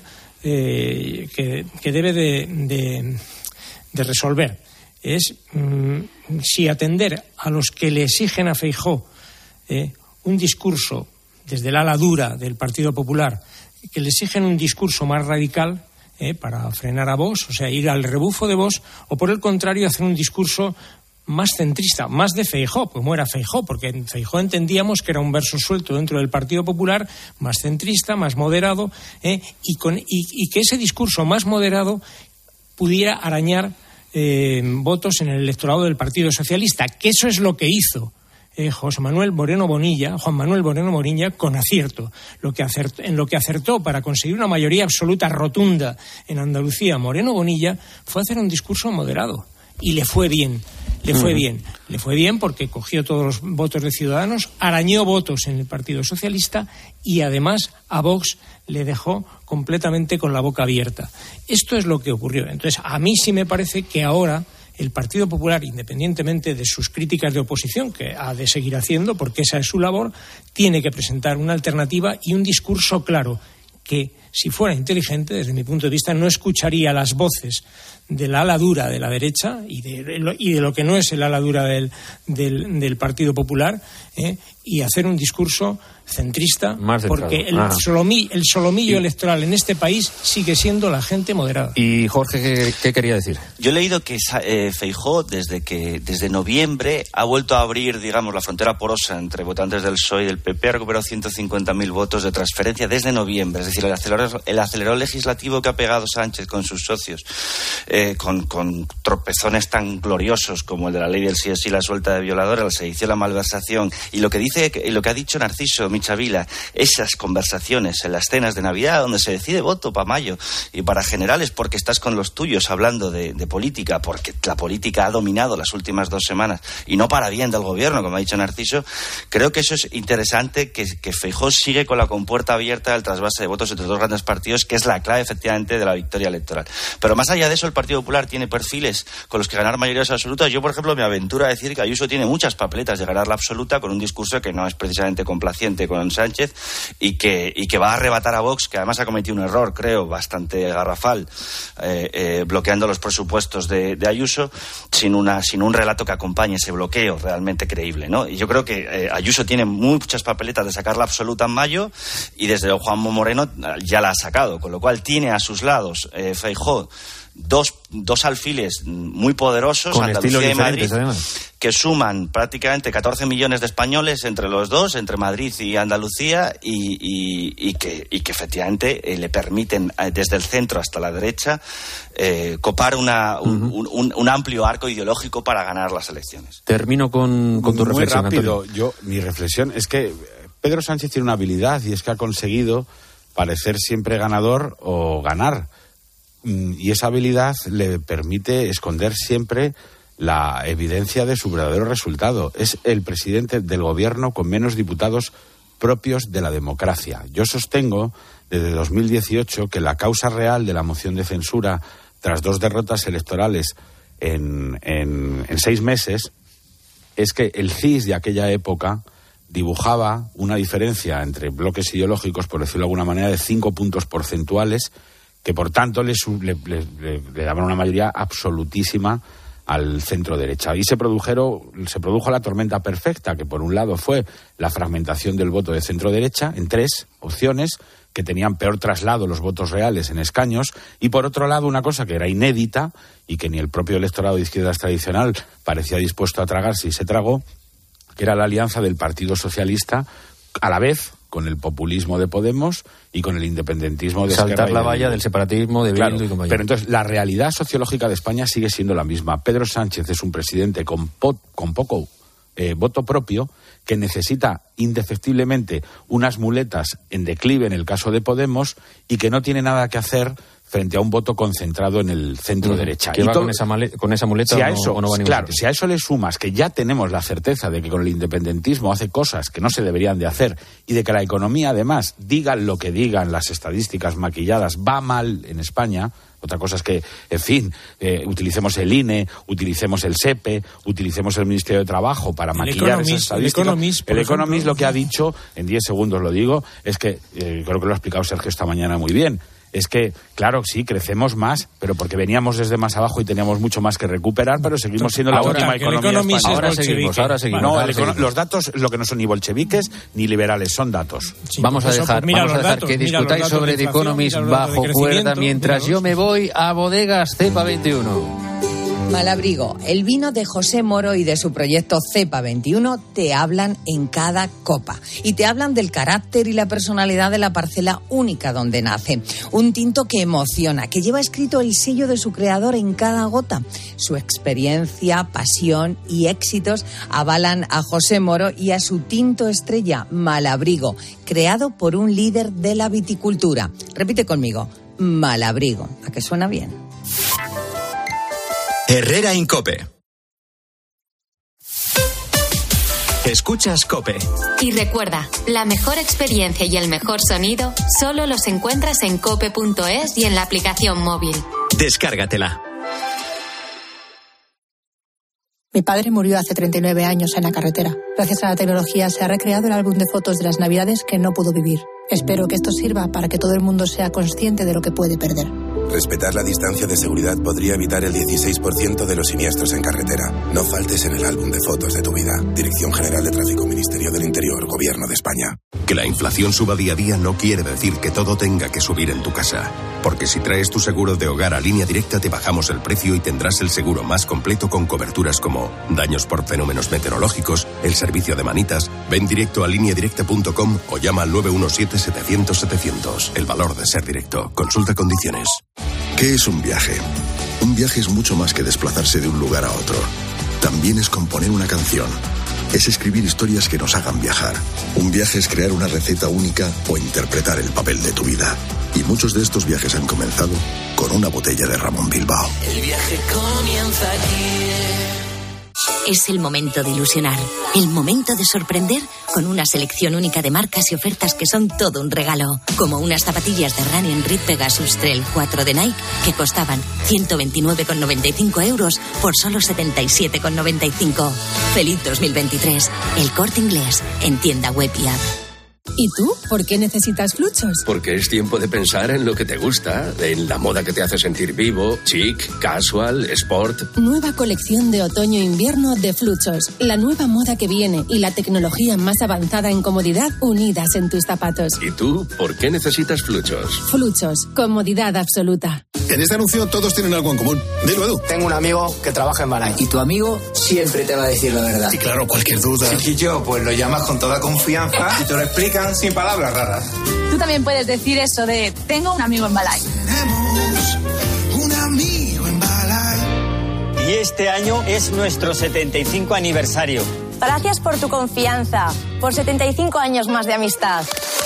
Speaker 15: eh, que, que debe de, de, de resolver. Es mmm, si atender a los que le exigen a Feijóo eh, un discurso desde el ala dura del Partido Popular, que le exigen un discurso más radical eh, para frenar a Vox, o sea, ir al rebufo de Vox, o por el contrario hacer un discurso más centrista, más de Feijóo, como era Feijóo, porque en Feijóo entendíamos que era un verso suelto dentro del Partido Popular, más centrista, más moderado, eh, y, con, y, y que ese discurso más moderado pudiera arañar eh, votos en el electorado del Partido Socialista, que eso es lo que hizo Eh, José Manuel Moreno Bonilla, Juan Manuel Moreno Bonilla, con acierto. Lo que acertó, en lo que acertó para conseguir una mayoría absoluta rotunda en Andalucía, Moreno Bonilla, fue hacer un discurso moderado. Y le fue bien, le fue uh-huh. bien. Le fue bien porque cogió todos los votos de Ciudadanos, arañó votos en el Partido Socialista y además a Vox le dejó completamente con la boca abierta. Esto es lo que ocurrió. Entonces, a mí sí me parece que ahora el Partido Popular, independientemente de sus críticas de oposición, que ha de seguir haciendo porque esa es su labor, tiene que presentar una alternativa y un discurso claro que, si fuera inteligente, desde mi punto de vista, no escucharía las voces de la ala dura de la derecha y de, y de lo que no es el ala dura del, del, del Partido Popular, ¿eh? y hacer un discurso centrista, porque el, solomillo, el solomillo sí. electoral en este país sigue siendo la gente moderada.
Speaker 10: ¿Y Jorge qué, qué quería decir?
Speaker 13: Yo he leído que eh, Feijóo desde que desde noviembre ha vuelto a abrir, digamos, la frontera porosa entre votantes del P S O E y del P P, ha recuperado ciento cincuenta mil votos de transferencia desde noviembre, es decir, el acelerador acelerón, el acelerón legislativo que ha pegado Sánchez con sus socios, eh, con, con tropezones tan gloriosos como el de la ley del sí es sí, la suelta de violadores, la sedición, la malversación, y lo que dice, y lo que ha dicho Narciso Michavila, esas conversaciones en las cenas de Navidad donde se decide voto para mayo y para generales porque estás con los tuyos hablando de, de política, porque la política ha dominado las últimas dos semanas y no para bien del gobierno, como ha dicho Narciso. Creo que eso es interesante, que, que Feijóo sigue con la compuerta abierta del trasvase de votos entre dos grandes partidos, que es la clave efectivamente de la victoria electoral. Pero más allá de eso, el Partido Popular tiene perfiles con los que ganar mayorías absolutas. Yo, por ejemplo, me aventuro a decir que Ayuso tiene muchas papeletas de ganar la absoluta con un discurso que no es precisamente complaciente con Sánchez y que, y que va a arrebatar a Vox, que además ha cometido un error, creo, bastante garrafal, eh, eh, bloqueando los presupuestos de, de Ayuso, sin, una, sin un relato que acompañe ese bloqueo realmente creíble, ¿no? Y yo creo que eh, Ayuso tiene muchas papeletas de sacar la absoluta en mayo y desde Juan Moreno ya la ha sacado, con lo cual tiene a sus lados eh, Feijóo dos, dos alfiles muy poderosos,
Speaker 10: con
Speaker 13: Andalucía y Madrid,
Speaker 10: además,
Speaker 13: que suman prácticamente catorce millones de españoles entre los dos, entre Madrid y Andalucía, y, y, y, que, y que efectivamente eh, le permiten eh, desde el centro hasta la derecha eh, copar una, un, uh-huh. un, un, un amplio arco ideológico para ganar las elecciones.
Speaker 10: Termino con, con tu
Speaker 14: Muy
Speaker 10: reflexión,
Speaker 14: rápido.
Speaker 10: Antonio.
Speaker 14: Yo, mi reflexión es que Pedro Sánchez tiene una habilidad y es que ha conseguido parecer siempre ganador o ganar. Y esa habilidad le permite esconder siempre la evidencia de su verdadero resultado. Es el presidente del gobierno con menos diputados propios de la democracia. Yo sostengo desde dos mil dieciocho que la causa real de la moción de censura, tras dos derrotas electorales en, en, en seis meses, es que el C I S de aquella época dibujaba una diferencia entre bloques ideológicos, por decirlo de alguna manera, de cinco puntos porcentuales, que por tanto le, le, le, le daban una mayoría absolutísima al centro derecha. Y se produjeron, se produjo la tormenta perfecta, que por un lado fue la fragmentación del voto de centro derecha en tres opciones que tenían peor traslado los votos reales en escaños, y por otro lado una cosa que era inédita y que ni el propio electorado de izquierdas tradicional parecía dispuesto a tragarse y se tragó, que era la alianza del Partido Socialista a la vez con el populismo de Podemos y con el independentismo de
Speaker 10: Saltar
Speaker 14: Esquerra
Speaker 10: la valla del separatismo de Bildu, claro, y compañía.
Speaker 14: Pero entonces la realidad sociológica de España sigue siendo la misma. Pedro Sánchez es un presidente con, po- con poco eh, voto propio, que necesita indefectiblemente unas muletas en declive en el caso de Podemos y que no tiene nada que hacer frente a un voto concentrado en el centro mm, derecha.
Speaker 10: ¿Qué
Speaker 14: y
Speaker 10: va
Speaker 14: todo,
Speaker 10: con, esa male, con esa muleta
Speaker 14: si
Speaker 10: o,
Speaker 14: a
Speaker 10: no,
Speaker 14: eso,
Speaker 10: o no va a ningún
Speaker 14: claro,
Speaker 10: sitio?
Speaker 14: si a eso le sumas que ya tenemos la certeza de que con el independentismo hace cosas que no se deberían de hacer y de que la economía, además, digan lo que digan las estadísticas maquilladas, va mal en España. Otra cosa es que, en fin, eh, utilicemos el I N E, utilicemos el S E P E, utilicemos el Ministerio de Trabajo para el maquillar esas estadísticas. El Economist, el Economist lo que ha dicho, en diez segundos lo digo, es que, eh, creo que lo ha explicado Sergio esta mañana muy bien, es que, claro, sí, crecemos más, pero porque veníamos desde más abajo y teníamos mucho más que recuperar, pero seguimos siendo la
Speaker 10: ahora,
Speaker 14: última economía española.
Speaker 10: Ahora seguimos, ahora seguimos.
Speaker 14: No,
Speaker 10: ahora
Speaker 14: el,
Speaker 10: seguimos.
Speaker 14: Los datos lo que no son ni bolcheviques ni liberales, son datos.
Speaker 10: Sí, vamos a dejar, pues vamos a dejar datos, que discutáis sobre The Economist bajo cuerda mientras yo me voy a Bodegas Cepa veintiuno.
Speaker 17: Malabrigo, el vino de José Moro y de su proyecto Cepa veintiuno te hablan en cada copa y te hablan del carácter y la personalidad de la parcela única donde nace. Un tinto que emociona, que lleva escrito el sello de su creador en cada gota. Su experiencia, pasión y éxitos avalan a José Moro y a su tinto estrella, Malabrigo, creado por un líder de la viticultura. Repite conmigo, Malabrigo. ¿A que suena bien?
Speaker 8: Herrera en COPE. Escuchas COPE.
Speaker 5: Y recuerda, la mejor experiencia y el mejor sonido solo los encuentras en cope punto es y en la aplicación móvil.
Speaker 8: Descárgatela.
Speaker 18: Mi padre murió hace treinta y nueve años en la carretera. Gracias a la tecnología se ha recreado el álbum de fotos de las Navidades que no pudo vivir. Espero que esto sirva para que todo el mundo sea consciente de lo que puede perder.
Speaker 19: Respetar la distancia de seguridad podría evitar el dieciséis por ciento de los siniestros en carretera. No faltes en el álbum de fotos de tu vida. Dirección General de Tráfico, Ministerio del Interior, Gobierno de España.
Speaker 20: Que la inflación suba día a día no quiere decir que todo tenga que subir en tu casa. Porque si traes tu seguro de hogar a Línea Directa te bajamos el precio y tendrás el seguro más completo con coberturas como daños por fenómenos meteorológicos, el servicio de manitas. Ven directo a línea directa punto com o llama al nueve uno siete, setecientos, setecientos. El valor de ser directo. Consulta condiciones.
Speaker 21: ¿Qué es un viaje? Un viaje es mucho más que desplazarse de un lugar a otro. También es componer una canción. Es escribir historias que nos hagan viajar. Un viaje es crear una receta única o interpretar el papel de tu vida. Y muchos de estos viajes han comenzado con una botella de Ramón Bilbao.
Speaker 22: El viaje comienza aquí.
Speaker 23: Es el momento de ilusionar, el momento de sorprender con una selección única de marcas y ofertas que son todo un regalo. Como unas zapatillas de Running Reed Pegasus Trail cuatro de Nike que costaban ciento veintinueve con noventa y cinco euros por solo setenta y siete con noventa y cinco. Feliz dos mil veintitrés. El Corte Inglés en tienda web y app.
Speaker 24: ¿Y tú? ¿Por qué necesitas Fluchos?
Speaker 25: Porque es tiempo de pensar en lo que te gusta, en la moda que te hace sentir vivo, chic, casual, sport.
Speaker 24: Nueva colección de otoño-invierno de Fluchos. La nueva moda que viene y la tecnología más avanzada en comodidad unidas en tus zapatos.
Speaker 25: ¿Y tú? ¿Por qué necesitas Fluchos?
Speaker 24: Fluchos. Comodidad absoluta.
Speaker 26: En este anuncio todos tienen algo en común. Dilo, Edu.
Speaker 27: Tengo un amigo que trabaja en Balay. Y tu amigo siempre te va a decir la verdad.
Speaker 26: Y claro, cualquier duda.
Speaker 27: Chiquillo, pues lo llamas con toda confianza y te lo explican sin palabras raras.
Speaker 28: Tú también puedes decir eso de tengo un amigo en Balay.
Speaker 29: Tenemos un amigo en Balay.
Speaker 30: Y este año es nuestro setenta y cinco aniversario.
Speaker 28: Gracias por tu confianza, por setenta y cinco años más de amistad.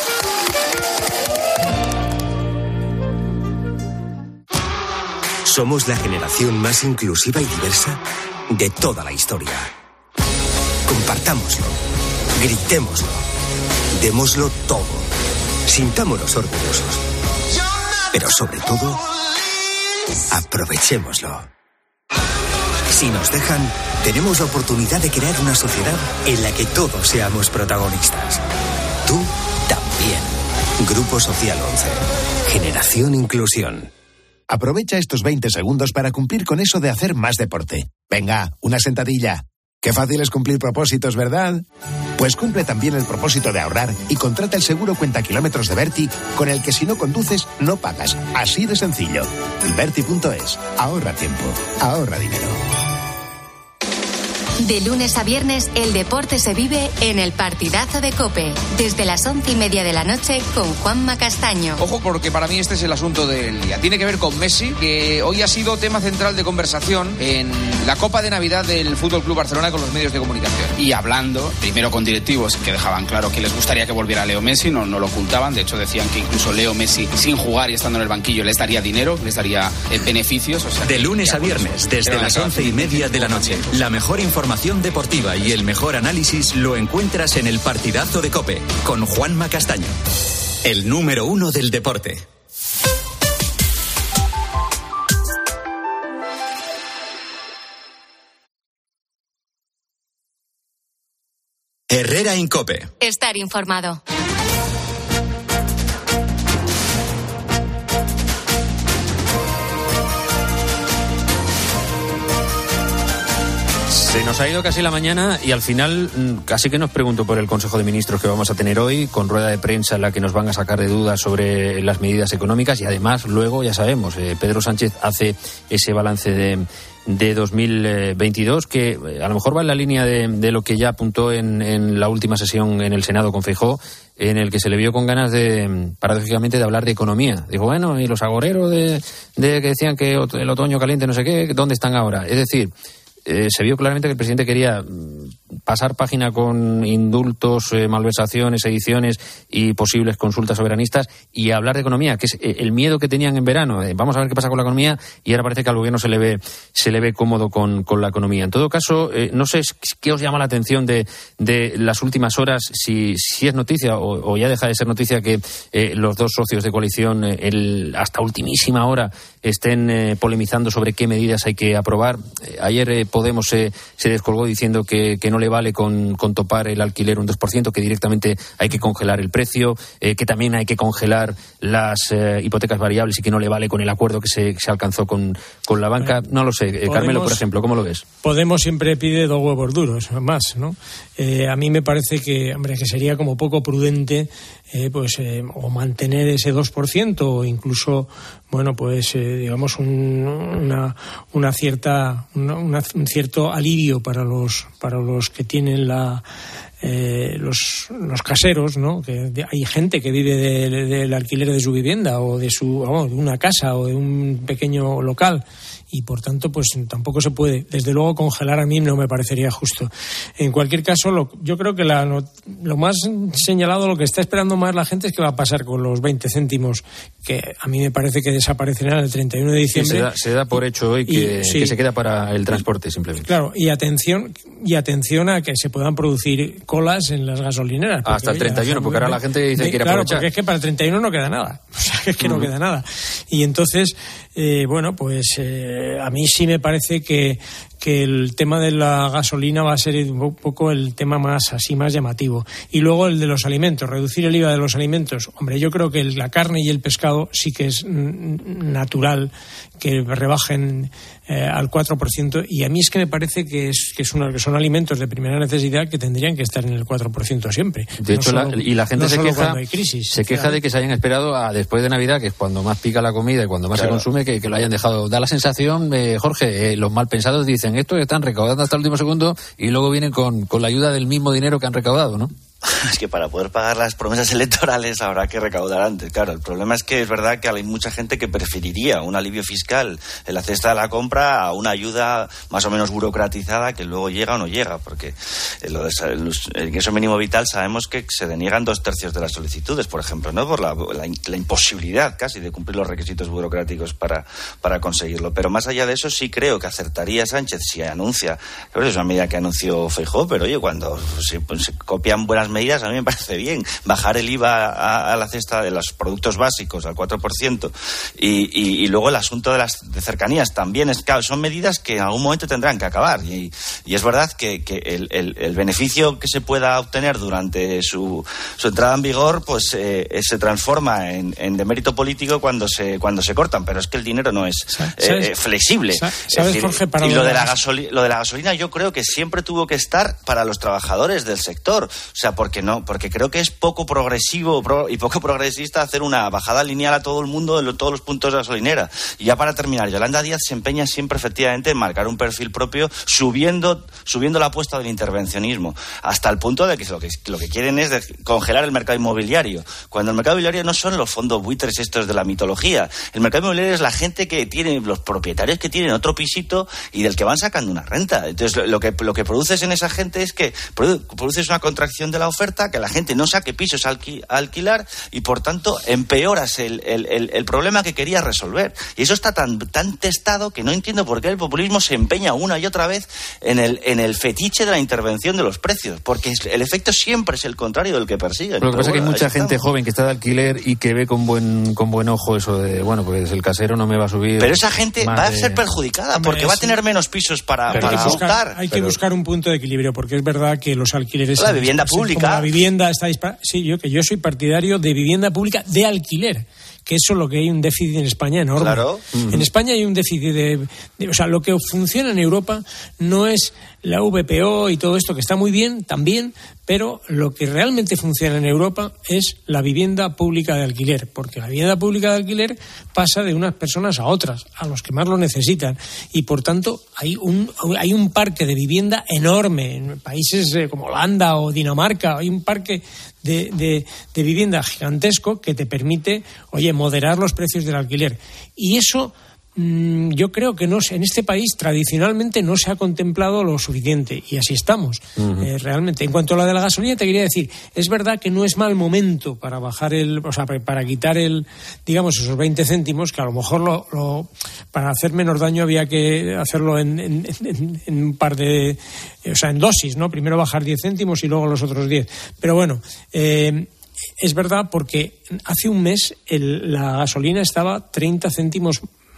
Speaker 1: Somos la generación más inclusiva y diversa de toda la historia. Compartámoslo, gritémoslo, démoslo todo, sintámonos orgullosos. Pero sobre todo, aprovechémoslo. Si nos dejan, tenemos la oportunidad de crear una sociedad en la que todos seamos protagonistas. Tú también. Grupo Social once. Generación Inclusión.
Speaker 31: Aprovecha estos veinte segundos para cumplir con eso de hacer más deporte. Venga, una sentadilla. Qué fácil es cumplir propósitos, ¿verdad? Pues cumple también el propósito de ahorrar y contrata el seguro cuenta kilómetros de Berti, con el que si no conduces, no pagas. Así de sencillo. Berti punto es. Ahorra tiempo. Ahorra dinero.
Speaker 5: De lunes a viernes, el deporte se vive en el partidazo de COPE. Desde las once y media de la noche con Juanma Castaño.
Speaker 32: Ojo, porque para mí este es el asunto del día. Tiene que ver con Messi, que hoy ha sido tema central de conversación en la Copa de Navidad del Fútbol Club Barcelona con los medios de comunicación.
Speaker 33: Y hablando, primero con directivos que dejaban claro que les gustaría que volviera Leo Messi, no, no lo ocultaban. De hecho, decían que incluso Leo Messi, sin jugar y estando en el banquillo, les daría dinero, les daría eh, beneficios. O sea,
Speaker 8: de lunes a viernes, desde las once y media de la noche. La mejor información deportiva y el mejor análisis lo encuentras en el partidazo de COPE con Juanma Castaño, el número uno del deporte. Herrera en COPE.
Speaker 5: Estar informado.
Speaker 10: Se nos ha ido casi la mañana y al final casi que nos pregunto por el Consejo de Ministros que vamos a tener hoy, con rueda de prensa en la que nos van a sacar de dudas sobre las medidas económicas y además luego, ya sabemos, eh, Pedro Sánchez hace ese balance de, de dos mil veintidós que a lo mejor va en la línea de, de lo que ya apuntó en, en la última sesión en el Senado con Feijóo, en el que se le vio con ganas de, paradójicamente, de hablar de economía. Digo, bueno, y los agoreros de, de que decían que el otoño caliente no sé qué, ¿dónde están ahora? Es decir, Eh, se vio claramente que el presidente quería pasar página con indultos, eh, malversaciones, ediciones y posibles consultas soberanistas y hablar de economía, que es eh, el miedo que tenían en verano. Eh, vamos a ver qué pasa con la economía y ahora parece que al gobierno se le ve se le ve cómodo con, con la economía. En todo caso, eh, no sé qué os llama la atención de, de las últimas horas, si, si es noticia o, o ya deja de ser noticia que eh, los dos socios de coalición eh, el, hasta ultimísima hora estén eh, polemizando sobre qué medidas hay que aprobar. Eh, ayer eh, Podemos se, se descolgó diciendo que, que no le vale con, con topar el alquiler un dos por ciento, que directamente hay que congelar el precio, eh, que también hay que congelar las eh, hipotecas variables y que no le vale con el acuerdo que se, que se alcanzó con, con la banca. No lo sé. Eh,
Speaker 2: Podemos,
Speaker 10: Carmelo, por ejemplo, ¿cómo lo ves?
Speaker 2: Podemos siempre pide dos huevos duros, más, ¿no? Eh, a mí me parece que, hombre, que sería como poco prudente eh, pues eh, o mantener ese dos por ciento o incluso, bueno, pues eh, digamos un, una, una cierta una, una, un cierto alivio para los para los que tienen la Eh, los, los caseros, ¿no? Que de, hay gente que vive del de, de, de alquiler de su vivienda o de su vamos, de una casa o de un pequeño local y por tanto pues tampoco se puede, desde luego congelar a mí no me parecería justo. En cualquier caso, lo, yo creo que la, lo, lo más señalado, lo que está esperando más la gente es qué va a pasar con los veinte céntimos, que a mí me parece que desaparecerán el treinta y uno de diciembre.
Speaker 10: Sí, se, da, se da por hecho hoy que, y, sí, que se queda para el transporte simplemente.
Speaker 2: Claro, y atención, y atención a que se puedan producir colas en las gasolineras.
Speaker 10: Porque, hasta el treinta y uno, porque ahora la gente dice que quiere
Speaker 2: claro,
Speaker 10: aprovechar.
Speaker 2: Porque es que para el treinta y uno no queda nada. O sea, que es que uh-huh. no queda nada. Y entonces, eh, bueno, pues eh, a mí sí me parece que, que el tema de la gasolina va a ser un poco el tema más así más llamativo. Y luego el de los alimentos, reducir el I V A de los alimentos. Hombre, yo creo que la carne y el pescado sí que es natural que rebajen eh, al cuatro por ciento, y a mí es que me parece que es que es una, que son alimentos de primera necesidad que tendrían que estar en el cuatro por ciento siempre.
Speaker 10: De no hecho, solo, la, y la gente
Speaker 2: no
Speaker 10: se queja
Speaker 2: crisis,
Speaker 10: se queja de que se hayan esperado a después de Navidad, que es cuando más pica la comida y cuando más claro. se consume, que, que lo hayan dejado. Da la sensación, eh, Jorge, eh, los mal pensados dicen esto están recaudando hasta el último segundo y luego vienen con, con la ayuda del mismo dinero que han recaudado, ¿no?
Speaker 3: Es que para poder pagar las promesas electorales habrá que recaudar antes. Claro, el problema es que es verdad que hay mucha gente que preferiría un alivio fiscal en la cesta de la compra a una ayuda más o menos burocratizada que luego llega o no llega, porque en lo de, el ingreso mínimo vital sabemos que se deniegan dos tercios de las solicitudes, por ejemplo, ¿no? Por la, la, la imposibilidad casi de cumplir los requisitos burocráticos para, para conseguirlo. Pero más allá de eso, sí creo que acertaría Sánchez si anuncia, creo que es una medida que anunció Feijóo, pero oye, cuando se, pues, se copian buenas medidas, a mí me parece bien bajar el I V A a, a la cesta de los productos básicos al cuatro por ciento y, y, y luego el asunto de las de cercanías también es, claro, son medidas que en algún momento tendrán que acabar y, y es verdad que, que el, el, el beneficio que se pueda obtener durante su, su entrada en vigor pues eh, se transforma en, en demérito político cuando se cuando se cortan, pero es que el dinero no es eh, flexible.
Speaker 2: ¿Sabes,
Speaker 3: es decir,
Speaker 2: Jorge, para
Speaker 3: y lo de la gasoli- lo de la gasolina yo creo que siempre tuvo que estar para los trabajadores del sector, o sea, porque no, porque creo que es poco progresivo pro, y poco progresista hacer una bajada lineal a todo el mundo de todos los puntos de gasolinera. Y ya para terminar, Yolanda Díaz se empeña siempre efectivamente en marcar un perfil propio, subiendo subiendo la apuesta del intervencionismo, hasta el punto de que lo que, lo que quieren es de congelar el mercado inmobiliario, cuando el mercado inmobiliario no son los fondos buitres estos de la mitología. El mercado inmobiliario es la gente que tiene, los propietarios que tienen otro pisito y del que van sacando una renta. Entonces lo que, lo que produces en esa gente es que produces una contracción de la oferta, que la gente no saque pisos a, alqui- a alquilar y por tanto empeoras el, el, el, el problema que querías resolver. Y eso está tan, tan testado que no entiendo por qué el populismo se empeña una y otra vez en el, en el fetiche de la intervención de los precios, porque el efecto siempre es el contrario del que persiguen.
Speaker 10: Lo que pasa es
Speaker 3: bueno,
Speaker 10: que hay mucha gente joven que está de alquiler y que ve con buen, con buen ojo eso de, bueno, pues el casero no me va a subir.
Speaker 3: Pero esa gente va a
Speaker 10: de...
Speaker 3: ser perjudicada Hombre, porque va a tener menos pisos para, para
Speaker 2: hay que buscar,
Speaker 3: optar.
Speaker 2: Hay que
Speaker 3: pero...
Speaker 2: buscar un punto de equilibrio, porque es verdad que los alquileres...
Speaker 3: La vivienda pública.
Speaker 2: La vivienda está disparada. Sí, yo que yo soy partidario de vivienda pública de alquiler, que eso es lo que hay un déficit en España enorme.
Speaker 3: Claro.
Speaker 2: Uh-huh. En España hay un déficit de, de... O sea, lo que funciona en Europa no es la V P O y todo esto, que está muy bien también, pero lo que realmente funciona en Europa es la vivienda pública de alquiler, porque la vivienda pública de alquiler pasa de unas personas a otras, a los que más lo necesitan, y por tanto hay un, hay un parque de vivienda enorme en países como Holanda o Dinamarca, hay un parque de, de, de vivienda gigantesco que te permite, oye, moderar los precios del alquiler. Y eso yo creo que no en este país tradicionalmente no se ha contemplado lo suficiente y así estamos. Uh-huh. eh, realmente. En cuanto a la de la gasolina, te quería decir, es verdad que no es mal momento para bajar el, o sea, para quitar el, digamos, esos veinte céntimos, que a lo mejor lo, lo para hacer menos daño había que hacerlo en, en, en, en un par de, o sea, en dosis, ¿no? Primero bajar diez céntimos y luego los otros diez. Pero bueno, eh, es verdad porque hace un mes el, la gasolina estaba treinta céntimos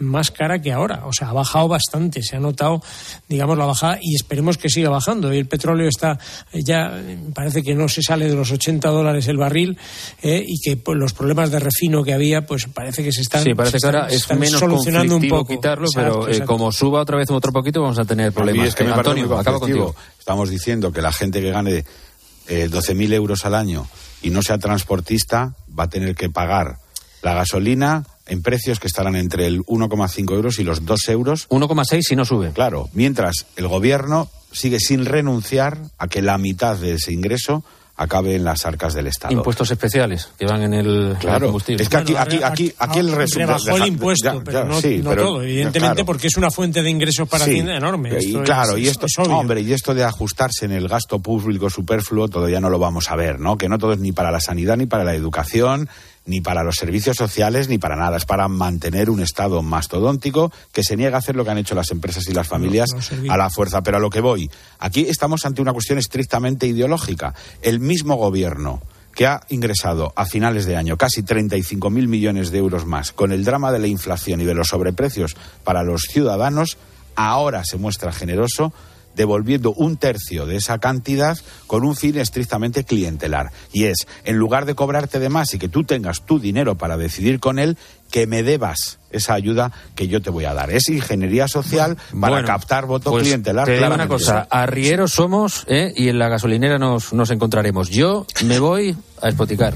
Speaker 2: más cara que ahora. O sea, ha bajado bastante, se ha notado, digamos, la bajada y esperemos que siga bajando. Y el petróleo está ya, parece que no se sale de los ochenta dólares el barril eh, y que pues, los problemas de refino que había, pues parece que se están,
Speaker 10: sí, parece
Speaker 2: se
Speaker 10: que ahora
Speaker 2: están,
Speaker 10: es
Speaker 2: están
Speaker 10: menos
Speaker 2: solucionando un poco.
Speaker 10: Quitarlo,
Speaker 2: exacto,
Speaker 10: pero eh,
Speaker 2: exacto.
Speaker 10: como suba otra vez otro poquito vamos a tener problemas.
Speaker 4: A mí es que me
Speaker 10: Antonio,
Speaker 4: parece
Speaker 10: acaba contigo.
Speaker 4: Estamos diciendo que la gente que gane eh, doce mil euros al año y no sea transportista va a tener que pagar la gasolina en precios que estarán entre el uno coma cinco euros y los dos euros.
Speaker 10: uno coma seis si no sube.
Speaker 4: Claro, mientras el gobierno sigue sin renunciar a que la mitad de ese ingreso acabe en las arcas del Estado.
Speaker 10: Impuestos especiales que van en el,
Speaker 4: claro,
Speaker 10: en el combustible.
Speaker 4: Es que aquí, aquí, aquí, aquí el resumen...
Speaker 2: Rebajó el impuesto, ya, pero ya, no, sí, no pero, todo, evidentemente, claro, porque es una fuente de ingresos para
Speaker 4: sí,
Speaker 2: Hacienda enorme.
Speaker 4: Y
Speaker 2: esto
Speaker 4: claro,
Speaker 2: es,
Speaker 4: y esto,
Speaker 2: es obvio.
Speaker 4: hombre, y esto de ajustarse en el gasto público superfluo todavía no lo vamos a ver, ¿no? Que no todo es ni para la sanidad, ni para la educación, ni para los servicios sociales, ni para nada. Es para mantener un Estado mastodóntico que se niega a hacer lo que han hecho las empresas y las familias no, no a la fuerza. Pero a lo que voy, aquí estamos ante una cuestión estrictamente ideológica. El mismo gobierno que ha ingresado a finales de año casi treinta y cinco mil millones de euros más con el drama de la inflación y de los sobreprecios para los ciudadanos, ahora se muestra generoso devolviendo un tercio de esa cantidad con un fin estrictamente clientelar. Y es, en lugar de cobrarte de más y que tú tengas tu dinero para decidir con él, que me debas esa ayuda que yo te voy a dar. Es ingeniería social para
Speaker 10: bueno,
Speaker 4: captar voto
Speaker 10: pues
Speaker 4: clientelar.
Speaker 10: Te digo una cosa, arrieros somos ¿eh? y en la gasolinera nos, nos encontraremos. Yo me voy a Spoticar.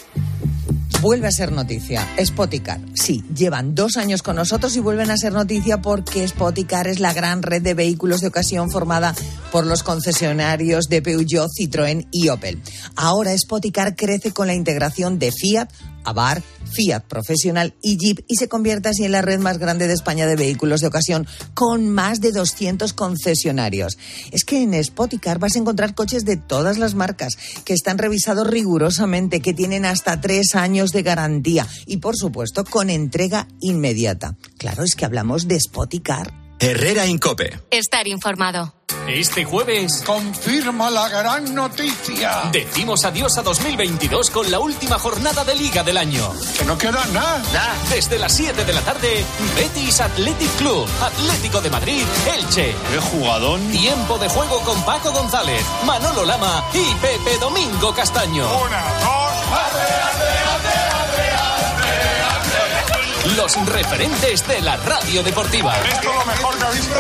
Speaker 6: Vuelve a ser noticia. Spoticar. Sí, llevan dos años con nosotros y vuelven a ser noticia porque Spoticar es la gran red de vehículos de ocasión formada por los concesionarios de Peugeot, Citroën y Opel. Ahora Spoticar crece con la integración de Fiat, Abarth, Fiat Professional y Jeep y se convierte así en la red más grande de España de vehículos de ocasión con más de doscientos concesionarios. Es que en Spoticar vas a encontrar coches de todas las marcas que están revisados rigurosamente, que tienen hasta tres años de garantía y, por supuesto, con entrega inmediata. Claro, es que hablamos de Spoticar.
Speaker 8: Herrera Incope.
Speaker 5: Estar informado.
Speaker 7: Este jueves
Speaker 29: confirma la gran noticia.
Speaker 7: Decimos adiós a dos mil veintidós con la última jornada de Liga del año.
Speaker 29: Que no queda nada.
Speaker 7: Nah. Desde las siete de la tarde, Betis Athletic Club, Atlético de Madrid, Elche.
Speaker 29: ¡Qué jugadón!
Speaker 7: Tiempo de juego con Paco González, Manolo Lama y Pepe Domingo Castaño.
Speaker 29: Una, dos, arre, arre, arre, arre, arre.
Speaker 7: Los referentes de la radio deportiva.
Speaker 29: Esto es lo mejor que ha visto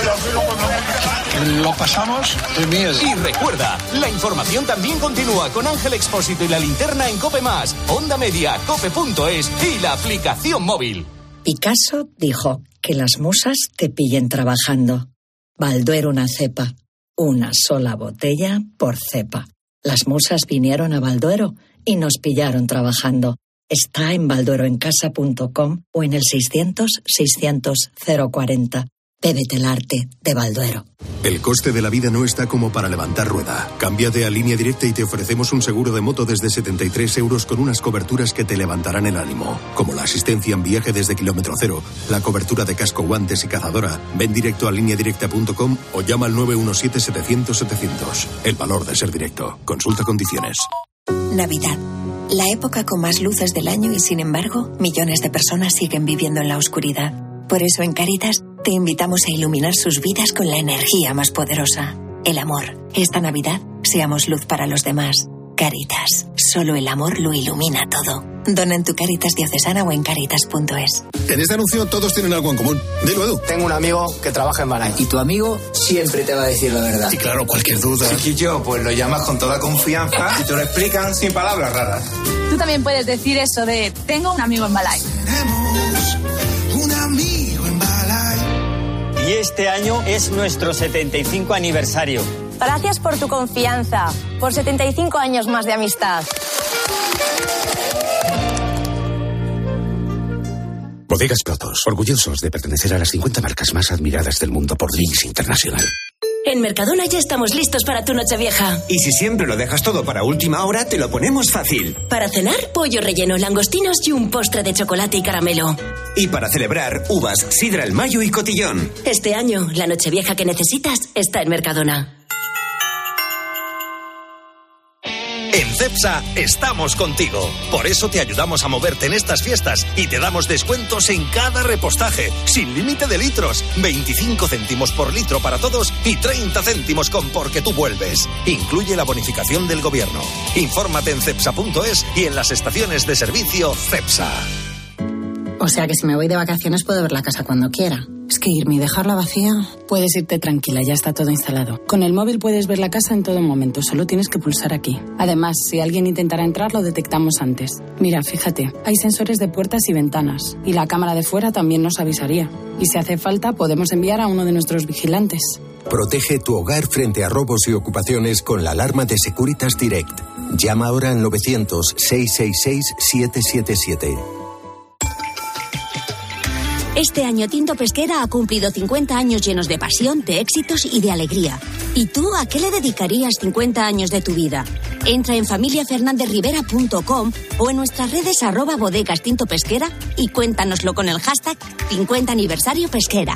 Speaker 29: en Lo pasamos de miedo.
Speaker 7: Y recuerda, la información también continúa con Ángel Expósito y la linterna en Cope Más, Onda Media, cope punto es y la aplicación móvil.
Speaker 23: Picasso dijo que las musas te pillen trabajando. Balduero una cepa. Una sola botella por cepa. Las musas vinieron a Balduero y nos pillaron trabajando. Está en baldueroencasa punto com o en el seiscientos, seiscientos, cero cuarenta. Bébete el arte de Balduero.
Speaker 20: El coste de la vida no está como para levantar rueda. Cámbiate a Línea Directa y te ofrecemos un seguro de moto desde setenta y tres euros con unas coberturas que te levantarán el ánimo. Como la asistencia en viaje desde kilómetro cero, la cobertura de casco, guantes y cazadora. Ven directo a línea directa punto com o llama al nueve uno siete, setecientos, setecientos. El valor de ser directo. Consulta condiciones.
Speaker 23: Navidad. La época con más luces del año y, sin embargo, millones de personas siguen viviendo en la oscuridad. Por eso, en Cáritas, te invitamos a iluminar sus vidas con la energía más poderosa, el amor. Esta Navidad, seamos luz para los demás. Cáritas. Solo el amor lo ilumina todo. Dona en tu Cáritas diocesana o en cáritas punto es.
Speaker 26: En este anuncio todos tienen algo en común. Dilo, Edu.
Speaker 30: Tengo un amigo que trabaja en Balay. Y tu amigo siempre te va a decir la verdad.
Speaker 26: Y claro, cualquier duda.
Speaker 27: Chiquillo, pues lo llamas con toda confianza y te lo explican sin palabras raras.
Speaker 28: Tú también puedes decir eso de tengo un amigo en Balay.
Speaker 29: Tenemos un amigo en Balay.
Speaker 30: Y este año es nuestro setenta y cinco aniversario.
Speaker 28: Gracias por tu confianza, por setenta y cinco años más de amistad.
Speaker 9: Bodegas Protos, orgullosos de pertenecer a las cincuenta marcas más admiradas del mundo por Drinks International.
Speaker 23: En Mercadona ya estamos listos para tu Nochevieja.
Speaker 9: Y si siempre lo dejas todo para última hora, te lo ponemos fácil.
Speaker 23: Para cenar, pollo relleno, langostinos y un postre de chocolate y caramelo.
Speaker 9: Y para celebrar, uvas, sidra el mayo y cotillón.
Speaker 23: Este año, la Nochevieja que necesitas está en Mercadona.
Speaker 11: En Cepsa estamos contigo. Por eso te ayudamos a moverte en estas fiestas y te damos descuentos en cada repostaje, sin límite de litros, veinticinco céntimos por litro para todos y treinta céntimos con Porque tú vuelves. Incluye la bonificación del gobierno. Infórmate en cepsa punto es y en las estaciones de servicio Cepsa.
Speaker 12: O sea que si me voy de vacaciones puedo ver la casa cuando quiera. Es que irme y dejarla vacía... Puedes irte tranquila, ya está todo instalado. Con el móvil puedes ver la casa en todo momento, solo tienes que pulsar aquí. Además, si alguien intentara entrar, lo detectamos antes. Mira, fíjate, hay sensores de puertas y ventanas. Y la cámara de fuera también nos avisaría. Y si hace falta, podemos enviar a uno de nuestros vigilantes.
Speaker 20: Protege tu hogar frente a robos y ocupaciones con la alarma de Securitas Direct. Llama ahora al novecientos, seiscientos sesenta y seis, setecientos setenta y siete.
Speaker 23: Este año Tinto Pesquera ha cumplido cincuenta años llenos de pasión, de éxitos y de alegría. ¿Y tú a qué le dedicarías cincuenta años de tu vida? Entra en familia fernández rivera punto com o en nuestras redes arroba bodegas Tinto Pesquera y cuéntanoslo con el hashtag cincuenta aniversario pesquera.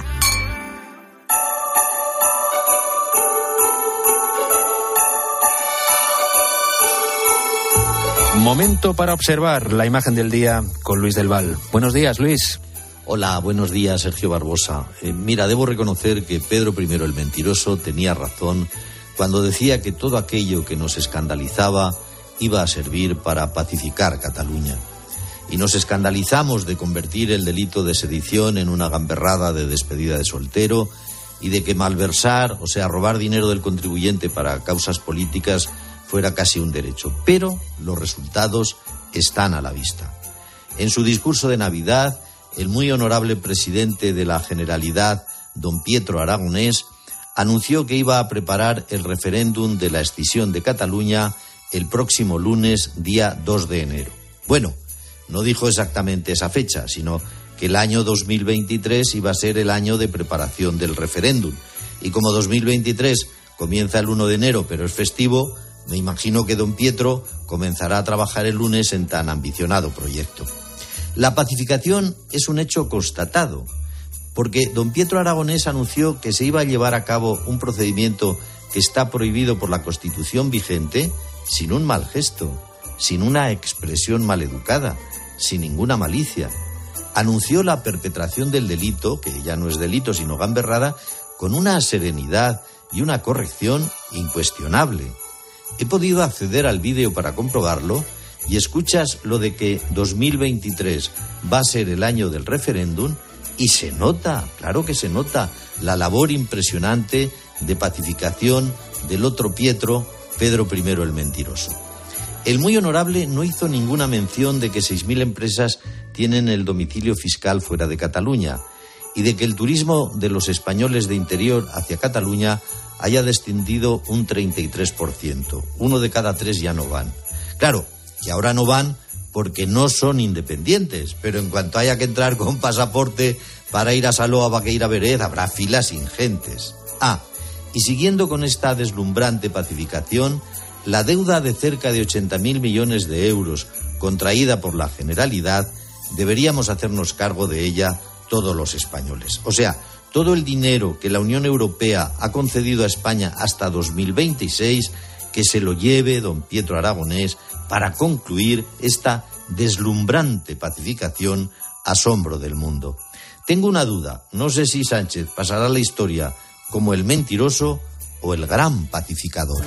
Speaker 10: Momento para observar la imagen del día con Luis del Val. Buenos días, Luis.
Speaker 13: Hola, buenos días, Sergio Barbosa. Eh, mira, debo reconocer que Pedro primero el Mentiroso tenía razón cuando decía que todo aquello que nos escandalizaba iba a servir para pacificar Cataluña. Y nos escandalizamos de convertir el delito de sedición en una gamberrada de despedida de soltero y de que malversar, o sea, robar dinero del contribuyente para causas políticas, fuera casi un derecho. Pero los resultados están a la vista. En su discurso de Navidad, el muy honorable presidente de la Generalidad, don Pietro Aragonés, anunció que iba a preparar el referéndum de la escisión de Cataluña el próximo lunes, día dos de enero. Bueno, no dijo exactamente esa fecha, sino que el año dos mil veintitrés iba a ser el año de preparación del referéndum. Y como dos mil veintitrés comienza el uno de enero, pero es festivo, me imagino que don Pietro comenzará a trabajar el lunes en tan ambicionado proyecto. La pacificación es un hecho constatado, porque don Pietro Aragonés anunció que se iba a llevar a cabo un procedimiento que está prohibido por la Constitución vigente sin un mal gesto, sin una expresión maleducada, sin ninguna malicia. Anunció la perpetración del delito, que ya no es delito sino gamberrada, con una serenidad y una corrección incuestionable. He podido acceder al vídeo para comprobarlo y escuchas lo de que dos mil veintitrés va a ser el año del referéndum y se nota, claro que se nota, la labor impresionante de pacificación del otro Pietro, Pedro primero el Mentiroso. El muy honorable no hizo ninguna mención de que seis mil empresas tienen el domicilio fiscal fuera de Cataluña y de que el turismo de los españoles de interior hacia Cataluña haya descendido un treinta y tres por ciento. Uno de cada tres ya no van. Claro, que ahora no van porque no son independientes, pero en cuanto haya que entrar con pasaporte para ir a Saló, a Baqueira Berez, habrá filas ingentes. Ah, y siguiendo con esta deslumbrante pacificación, la deuda de cerca de ochenta mil millones de euros contraída por la Generalidad, deberíamos hacernos cargo de ella todos los españoles. O sea, todo el dinero que la Unión Europea ha concedido a España hasta dos mil veintiséis, que se lo lleve don Pietro Aragonés para concluir esta deslumbrante pacificación, asombro del mundo. Tengo una duda, no sé si Sánchez pasará a la historia como el mentiroso o el gran pacificador.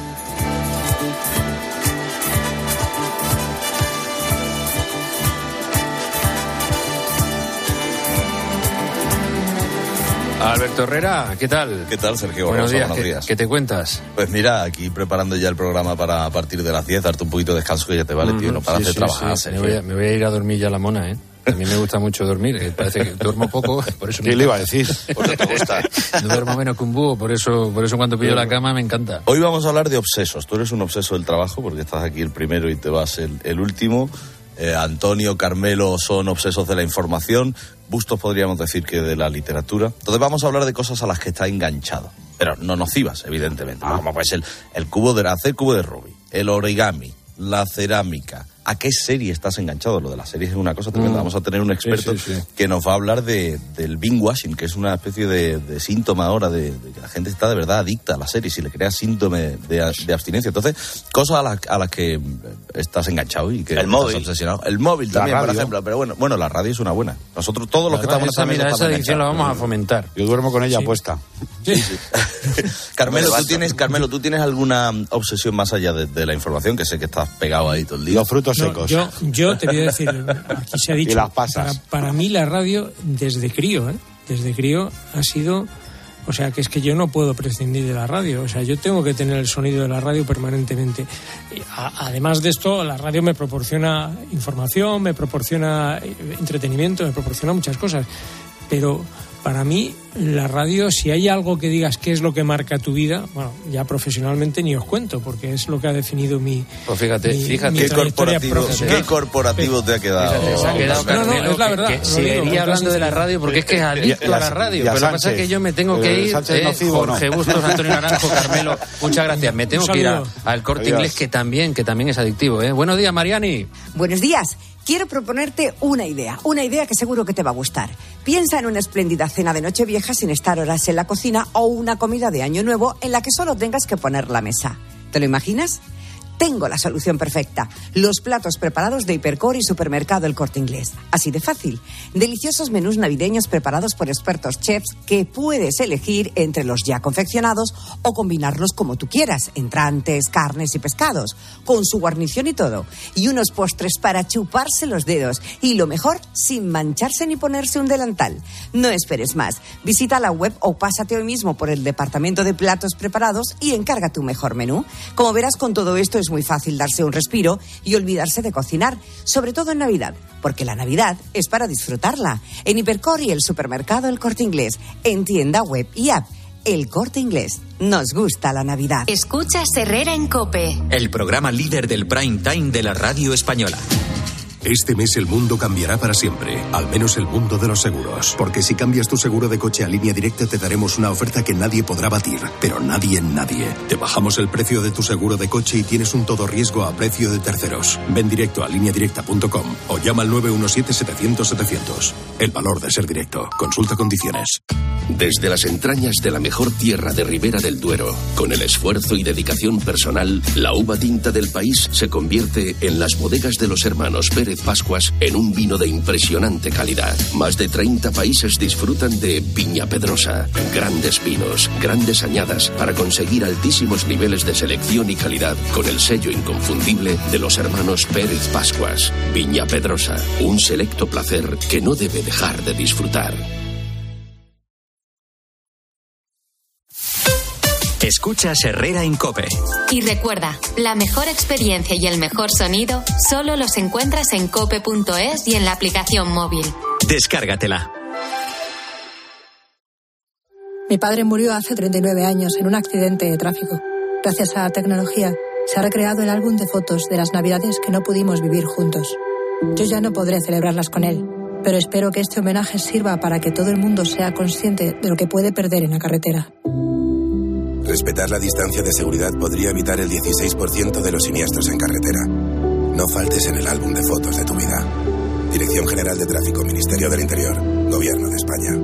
Speaker 10: Alberto Herrera, ¿qué tal?
Speaker 14: ¿Qué tal, Sergio?
Speaker 10: Buenos días.
Speaker 14: Buenos
Speaker 10: ¿Qué,
Speaker 14: días.
Speaker 10: ¿Qué te cuentas?
Speaker 14: Pues mira, aquí preparando ya el programa para a partir de las diez, darte un poquito de descanso que ya te vale, mm, tío, no paras
Speaker 10: sí,
Speaker 14: de
Speaker 10: sí,
Speaker 14: trabajar,
Speaker 10: sí.
Speaker 14: Sergio.
Speaker 10: Me voy, a, me voy a ir a dormir ya la mona, ¿eh? A mí me gusta mucho dormir, eh, parece que duermo poco, por eso...
Speaker 4: ¿Qué le iba a decir?
Speaker 14: ¿Por qué te gusta?
Speaker 10: No duermo menos que un búho, por eso, por eso cuando pido la cama me encanta.
Speaker 14: Hoy vamos a hablar de obsesos. Tú eres un obseso del trabajo porque estás aquí el primero y te vas el, el último. Eh, Antonio, Carmelo son obsesos de la información. Bustos podríamos decir que de la literatura. Entonces vamos a hablar de cosas a las que está enganchado, pero no nocivas, evidentemente. Ah. Como pues el, el cubo de hacer cubo de Rubik, el origami, la cerámica, a qué serie estás enganchado. Lo de las series es una cosa tremenda. Mm. Vamos a tener un experto
Speaker 4: sí, sí, sí.
Speaker 14: que nos va a hablar de, del binge watching, que es una especie de, de síntoma ahora de, de que la gente está de verdad adicta a las series y le crea síndrome de, de abstinencia. Entonces, cosas a las, a las que estás enganchado y que
Speaker 3: el
Speaker 14: estás
Speaker 3: móvil.
Speaker 14: obsesionado. El móvil también, por ejemplo. Pero bueno, bueno, la radio es una buena. Nosotros, todos los
Speaker 10: la
Speaker 14: que estamos en esta mesa,
Speaker 10: mira,
Speaker 14: estamos
Speaker 10: esa adicción la vamos a fomentar.
Speaker 4: Yo duermo con ella sí. puesta.
Speaker 14: Sí, sí. Carmelo, ¿tú tienes, Carmelo, ¿tú tienes alguna obsesión más allá de, de la información? Que sé que estás pegado ahí todo el día.
Speaker 4: Los frutos
Speaker 2: no,
Speaker 4: secos.
Speaker 2: Yo, yo te voy a decir, aquí se ha dicho,
Speaker 4: y las pasas.
Speaker 2: Para, para mí la radio, desde crío, ¿eh? desde crío ha sido... O sea, que es que yo no puedo prescindir de la radio. O sea, yo tengo que tener el sonido de la radio permanentemente. Además de esto, la radio me proporciona información, me proporciona entretenimiento, me proporciona muchas cosas. Pero para mí, la radio, si hay algo que digas qué es lo que marca tu vida, bueno, ya profesionalmente ni os cuento, porque es lo que ha definido mi
Speaker 10: Pues fíjate,
Speaker 2: mi,
Speaker 10: fíjate.
Speaker 2: mi
Speaker 14: ¿Qué corporativo, ¿Qué corporativo te ha quedado?
Speaker 10: Fíjate, se ha quedado
Speaker 2: no, no, no, es la verdad.
Speaker 10: Que, que seguiría hablando de la radio porque es que es adicto a la radio. Pero lo que pasa es que yo me tengo que ir. Eh, nocivo, Jorge no. Bustos, Antonio Naranjo, Carmelo, muchas gracias. Me tengo que ir a, al Corte Adiós. Inglés, que también, que también es adictivo. ¿eh? Buenos días, Mariani.
Speaker 1: Buenos días. Quiero proponerte una idea, una idea que seguro que te va a gustar. Piensa en una espléndida cena de Nochevieja sin estar horas en la cocina o una comida de Año Nuevo en la que solo tengas que poner la mesa. ¿Te lo imaginas? Tengo la solución perfecta. Los platos preparados de Hipercor y Supermercado El Corte Inglés. Así de fácil. Deliciosos menús navideños preparados por expertos chefs que puedes elegir entre los ya confeccionados o combinarlos como tú quieras. Entrantes, carnes y pescados. Con su guarnición y todo. Y unos postres para chuparse los dedos. Y lo mejor, sin mancharse ni ponerse un delantal. No esperes más. Visita la web o pásate hoy mismo por el departamento de platos preparados y encarga tu mejor menú. Como verás, con todo esto es muy fácil darse un respiro y olvidarse de cocinar, sobre todo en Navidad, porque la Navidad es para disfrutarla. En Hipercor y el Supermercado El Corte Inglés, en tienda web y app. El Corte Inglés. Nos gusta la Navidad.
Speaker 5: Escuchas Herrera en COPE.
Speaker 8: El programa líder del prime time de la radio española.
Speaker 20: Este mes el mundo cambiará para siempre, al menos el mundo de los seguros. Porque si cambias tu seguro de coche a Línea Directa te daremos una oferta que nadie podrá batir. Pero nadie en nadie. Te bajamos el precio de tu seguro de coche y tienes un todo riesgo a precio de terceros. Ven directo a línea directa punto com o llama al nueve uno siete, setecientos, setecientos. El valor de ser directo. Consulta condiciones.
Speaker 15: Desde las entrañas de la mejor tierra de Ribera del Duero, con el esfuerzo y dedicación personal, la uva tinta del país se convierte en las bodegas de los hermanos Pérez Pascuas en un vino de impresionante calidad. Más de treinta países disfrutan de Viña Pedrosa. Grandes vinos, grandes añadas para conseguir altísimos niveles de selección y calidad con el sello inconfundible de los hermanos Pérez Pascuas. Viña Pedrosa, un selecto placer que no debe dejar de disfrutar.
Speaker 8: Escuchas Herrera en COPE.
Speaker 5: Y recuerda, la mejor experiencia y el mejor sonido solo los encuentras en cope punto es y en la aplicación móvil.
Speaker 8: Descárgatela.
Speaker 16: Mi padre murió hace treinta y nueve años en un accidente de tráfico. Gracias a la tecnología, se ha recreado el álbum de fotos de las navidades que no pudimos vivir juntos. Yo ya no podré celebrarlas con él, pero espero que este homenaje sirva para que todo el mundo sea consciente de lo que puede perder en la carretera.
Speaker 26: Respetar la distancia de seguridad podría evitar el dieciséis por ciento de los siniestros en carretera. No faltes en el álbum de fotos de tu vida. Dirección General de Tráfico, Ministerio del Interior, Gobierno de España.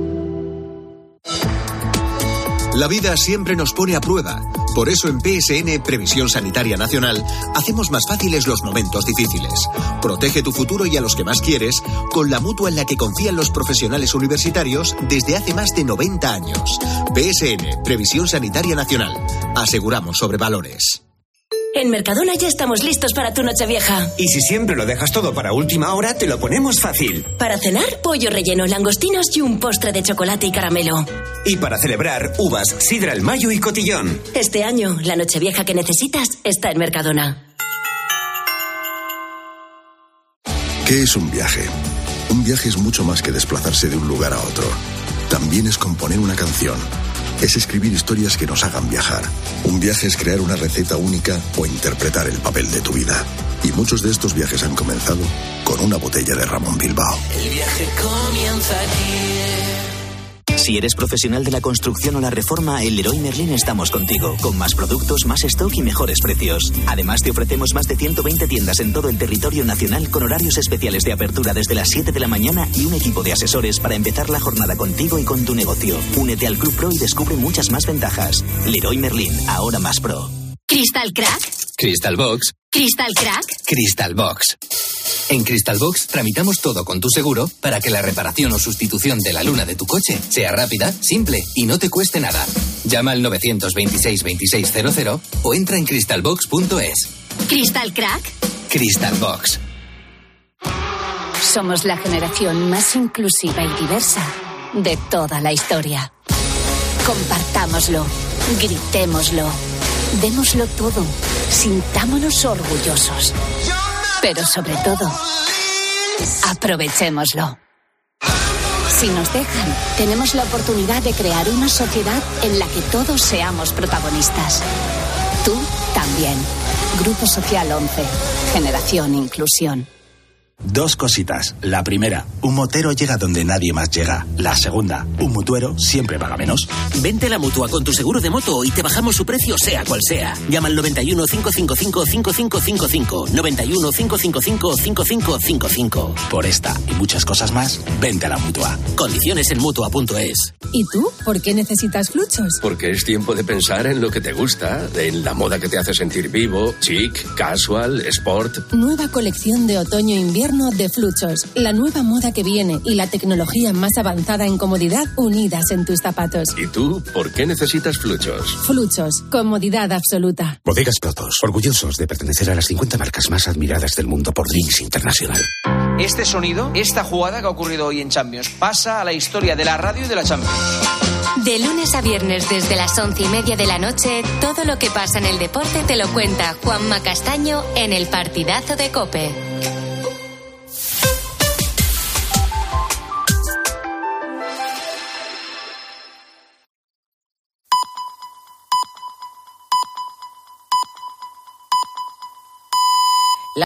Speaker 17: La vida siempre nos pone a prueba. Por eso en P S N, Previsión Sanitaria Nacional, hacemos más fáciles los momentos difíciles. Protege tu futuro y a los que más quieres con la mutua en la que confían los profesionales universitarios desde hace más de noventa años. P S N, Previsión Sanitaria Nacional. Aseguramos sobre valores.
Speaker 23: En Mercadona ya estamos listos para tu Nochevieja.
Speaker 18: Y si siempre lo dejas todo para última hora, te lo ponemos fácil.
Speaker 23: Para cenar, pollo relleno, langostinos y un postre de chocolate y caramelo.
Speaker 18: Y para celebrar, uvas, sidra al mayo y cotillón.
Speaker 23: Este año, la Nochevieja que necesitas está en Mercadona.
Speaker 20: ¿Qué es un viaje? Un viaje es mucho más que desplazarse de un lugar a otro. También es componer una canción. Es escribir historias que nos hagan viajar. Un viaje es crear una receta única o interpretar el papel de tu vida. Y muchos de estos viajes han comenzado con una botella de Ramón Bilbao.
Speaker 19: El viaje comienza aquí.
Speaker 6: Si eres profesional de la construcción o la reforma, en Leroy Merlin estamos contigo, con más productos, más stock y mejores precios. Además, te ofrecemos más de ciento veinte tiendas en todo el territorio nacional con horarios especiales de apertura desde las siete de la mañana y un equipo de asesores para empezar la jornada contigo y con tu negocio. Únete al Club Pro y descubre muchas más ventajas. Leroy Merlin, ahora más pro.
Speaker 23: ¿Crystal Crack?
Speaker 7: Crystal Box.
Speaker 23: ¿Crystal Crack?
Speaker 7: Crystal Box. En Crystal Box tramitamos todo con tu seguro para que la reparación o sustitución de la luna de tu coche sea rápida, simple y no te cueste nada. Llama al nueve dos seis, veintiséis cero cero o entra en crystal box punto es.
Speaker 23: ¿Crystal Crack?
Speaker 7: Crystal Box.
Speaker 12: Somos la generación más inclusiva y diversa de toda la historia. Compartámoslo, gritémoslo, démoslo todo, sintámonos orgullosos. Pero sobre todo, aprovechémoslo. Si nos dejan, tenemos la oportunidad de crear una sociedad en la que todos seamos protagonistas. Tú también. Grupo Social once. Generación Inclusión.
Speaker 19: Dos cositas. La primera, un motero llega donde nadie más llega. La segunda, un mutuero siempre paga menos.
Speaker 21: Vente a la Mutua con tu seguro de moto y te bajamos su precio sea cual sea. Llama al noventa y uno, cinco cinco cinco, cinco cinco cinco cinco. noventa y uno, cinco cinco cinco, cinco cinco cinco cinco.
Speaker 19: Por esta y muchas cosas más, vente a la Mutua.
Speaker 21: Condiciones en Mutua punto es.
Speaker 22: ¿Y tú? ¿Por qué necesitas Fluchos?
Speaker 24: Porque es tiempo de pensar en lo que te gusta, en la moda que te hace sentir vivo, chic, casual, sport.
Speaker 22: Nueva colección de otoño-invierno de Fluchos. La nueva moda que viene y la tecnología más avanzada en comodidad unidas en tus zapatos.
Speaker 24: ¿Y tú? ¿Por qué necesitas Fluchos?
Speaker 22: Fluchos. Comodidad absoluta.
Speaker 9: Bodegas Protos. Orgullosos de pertenecer a las cincuenta marcas más admiradas del mundo por Drinks International.
Speaker 25: Este sonido, esta jugada que ha ocurrido hoy en Champions, pasa a la historia de la radio y de la Champions.
Speaker 5: De lunes a viernes desde las once y media de la noche, todo lo que pasa en el deporte te lo cuenta Juanma Castaño en El Partidazo de COPE.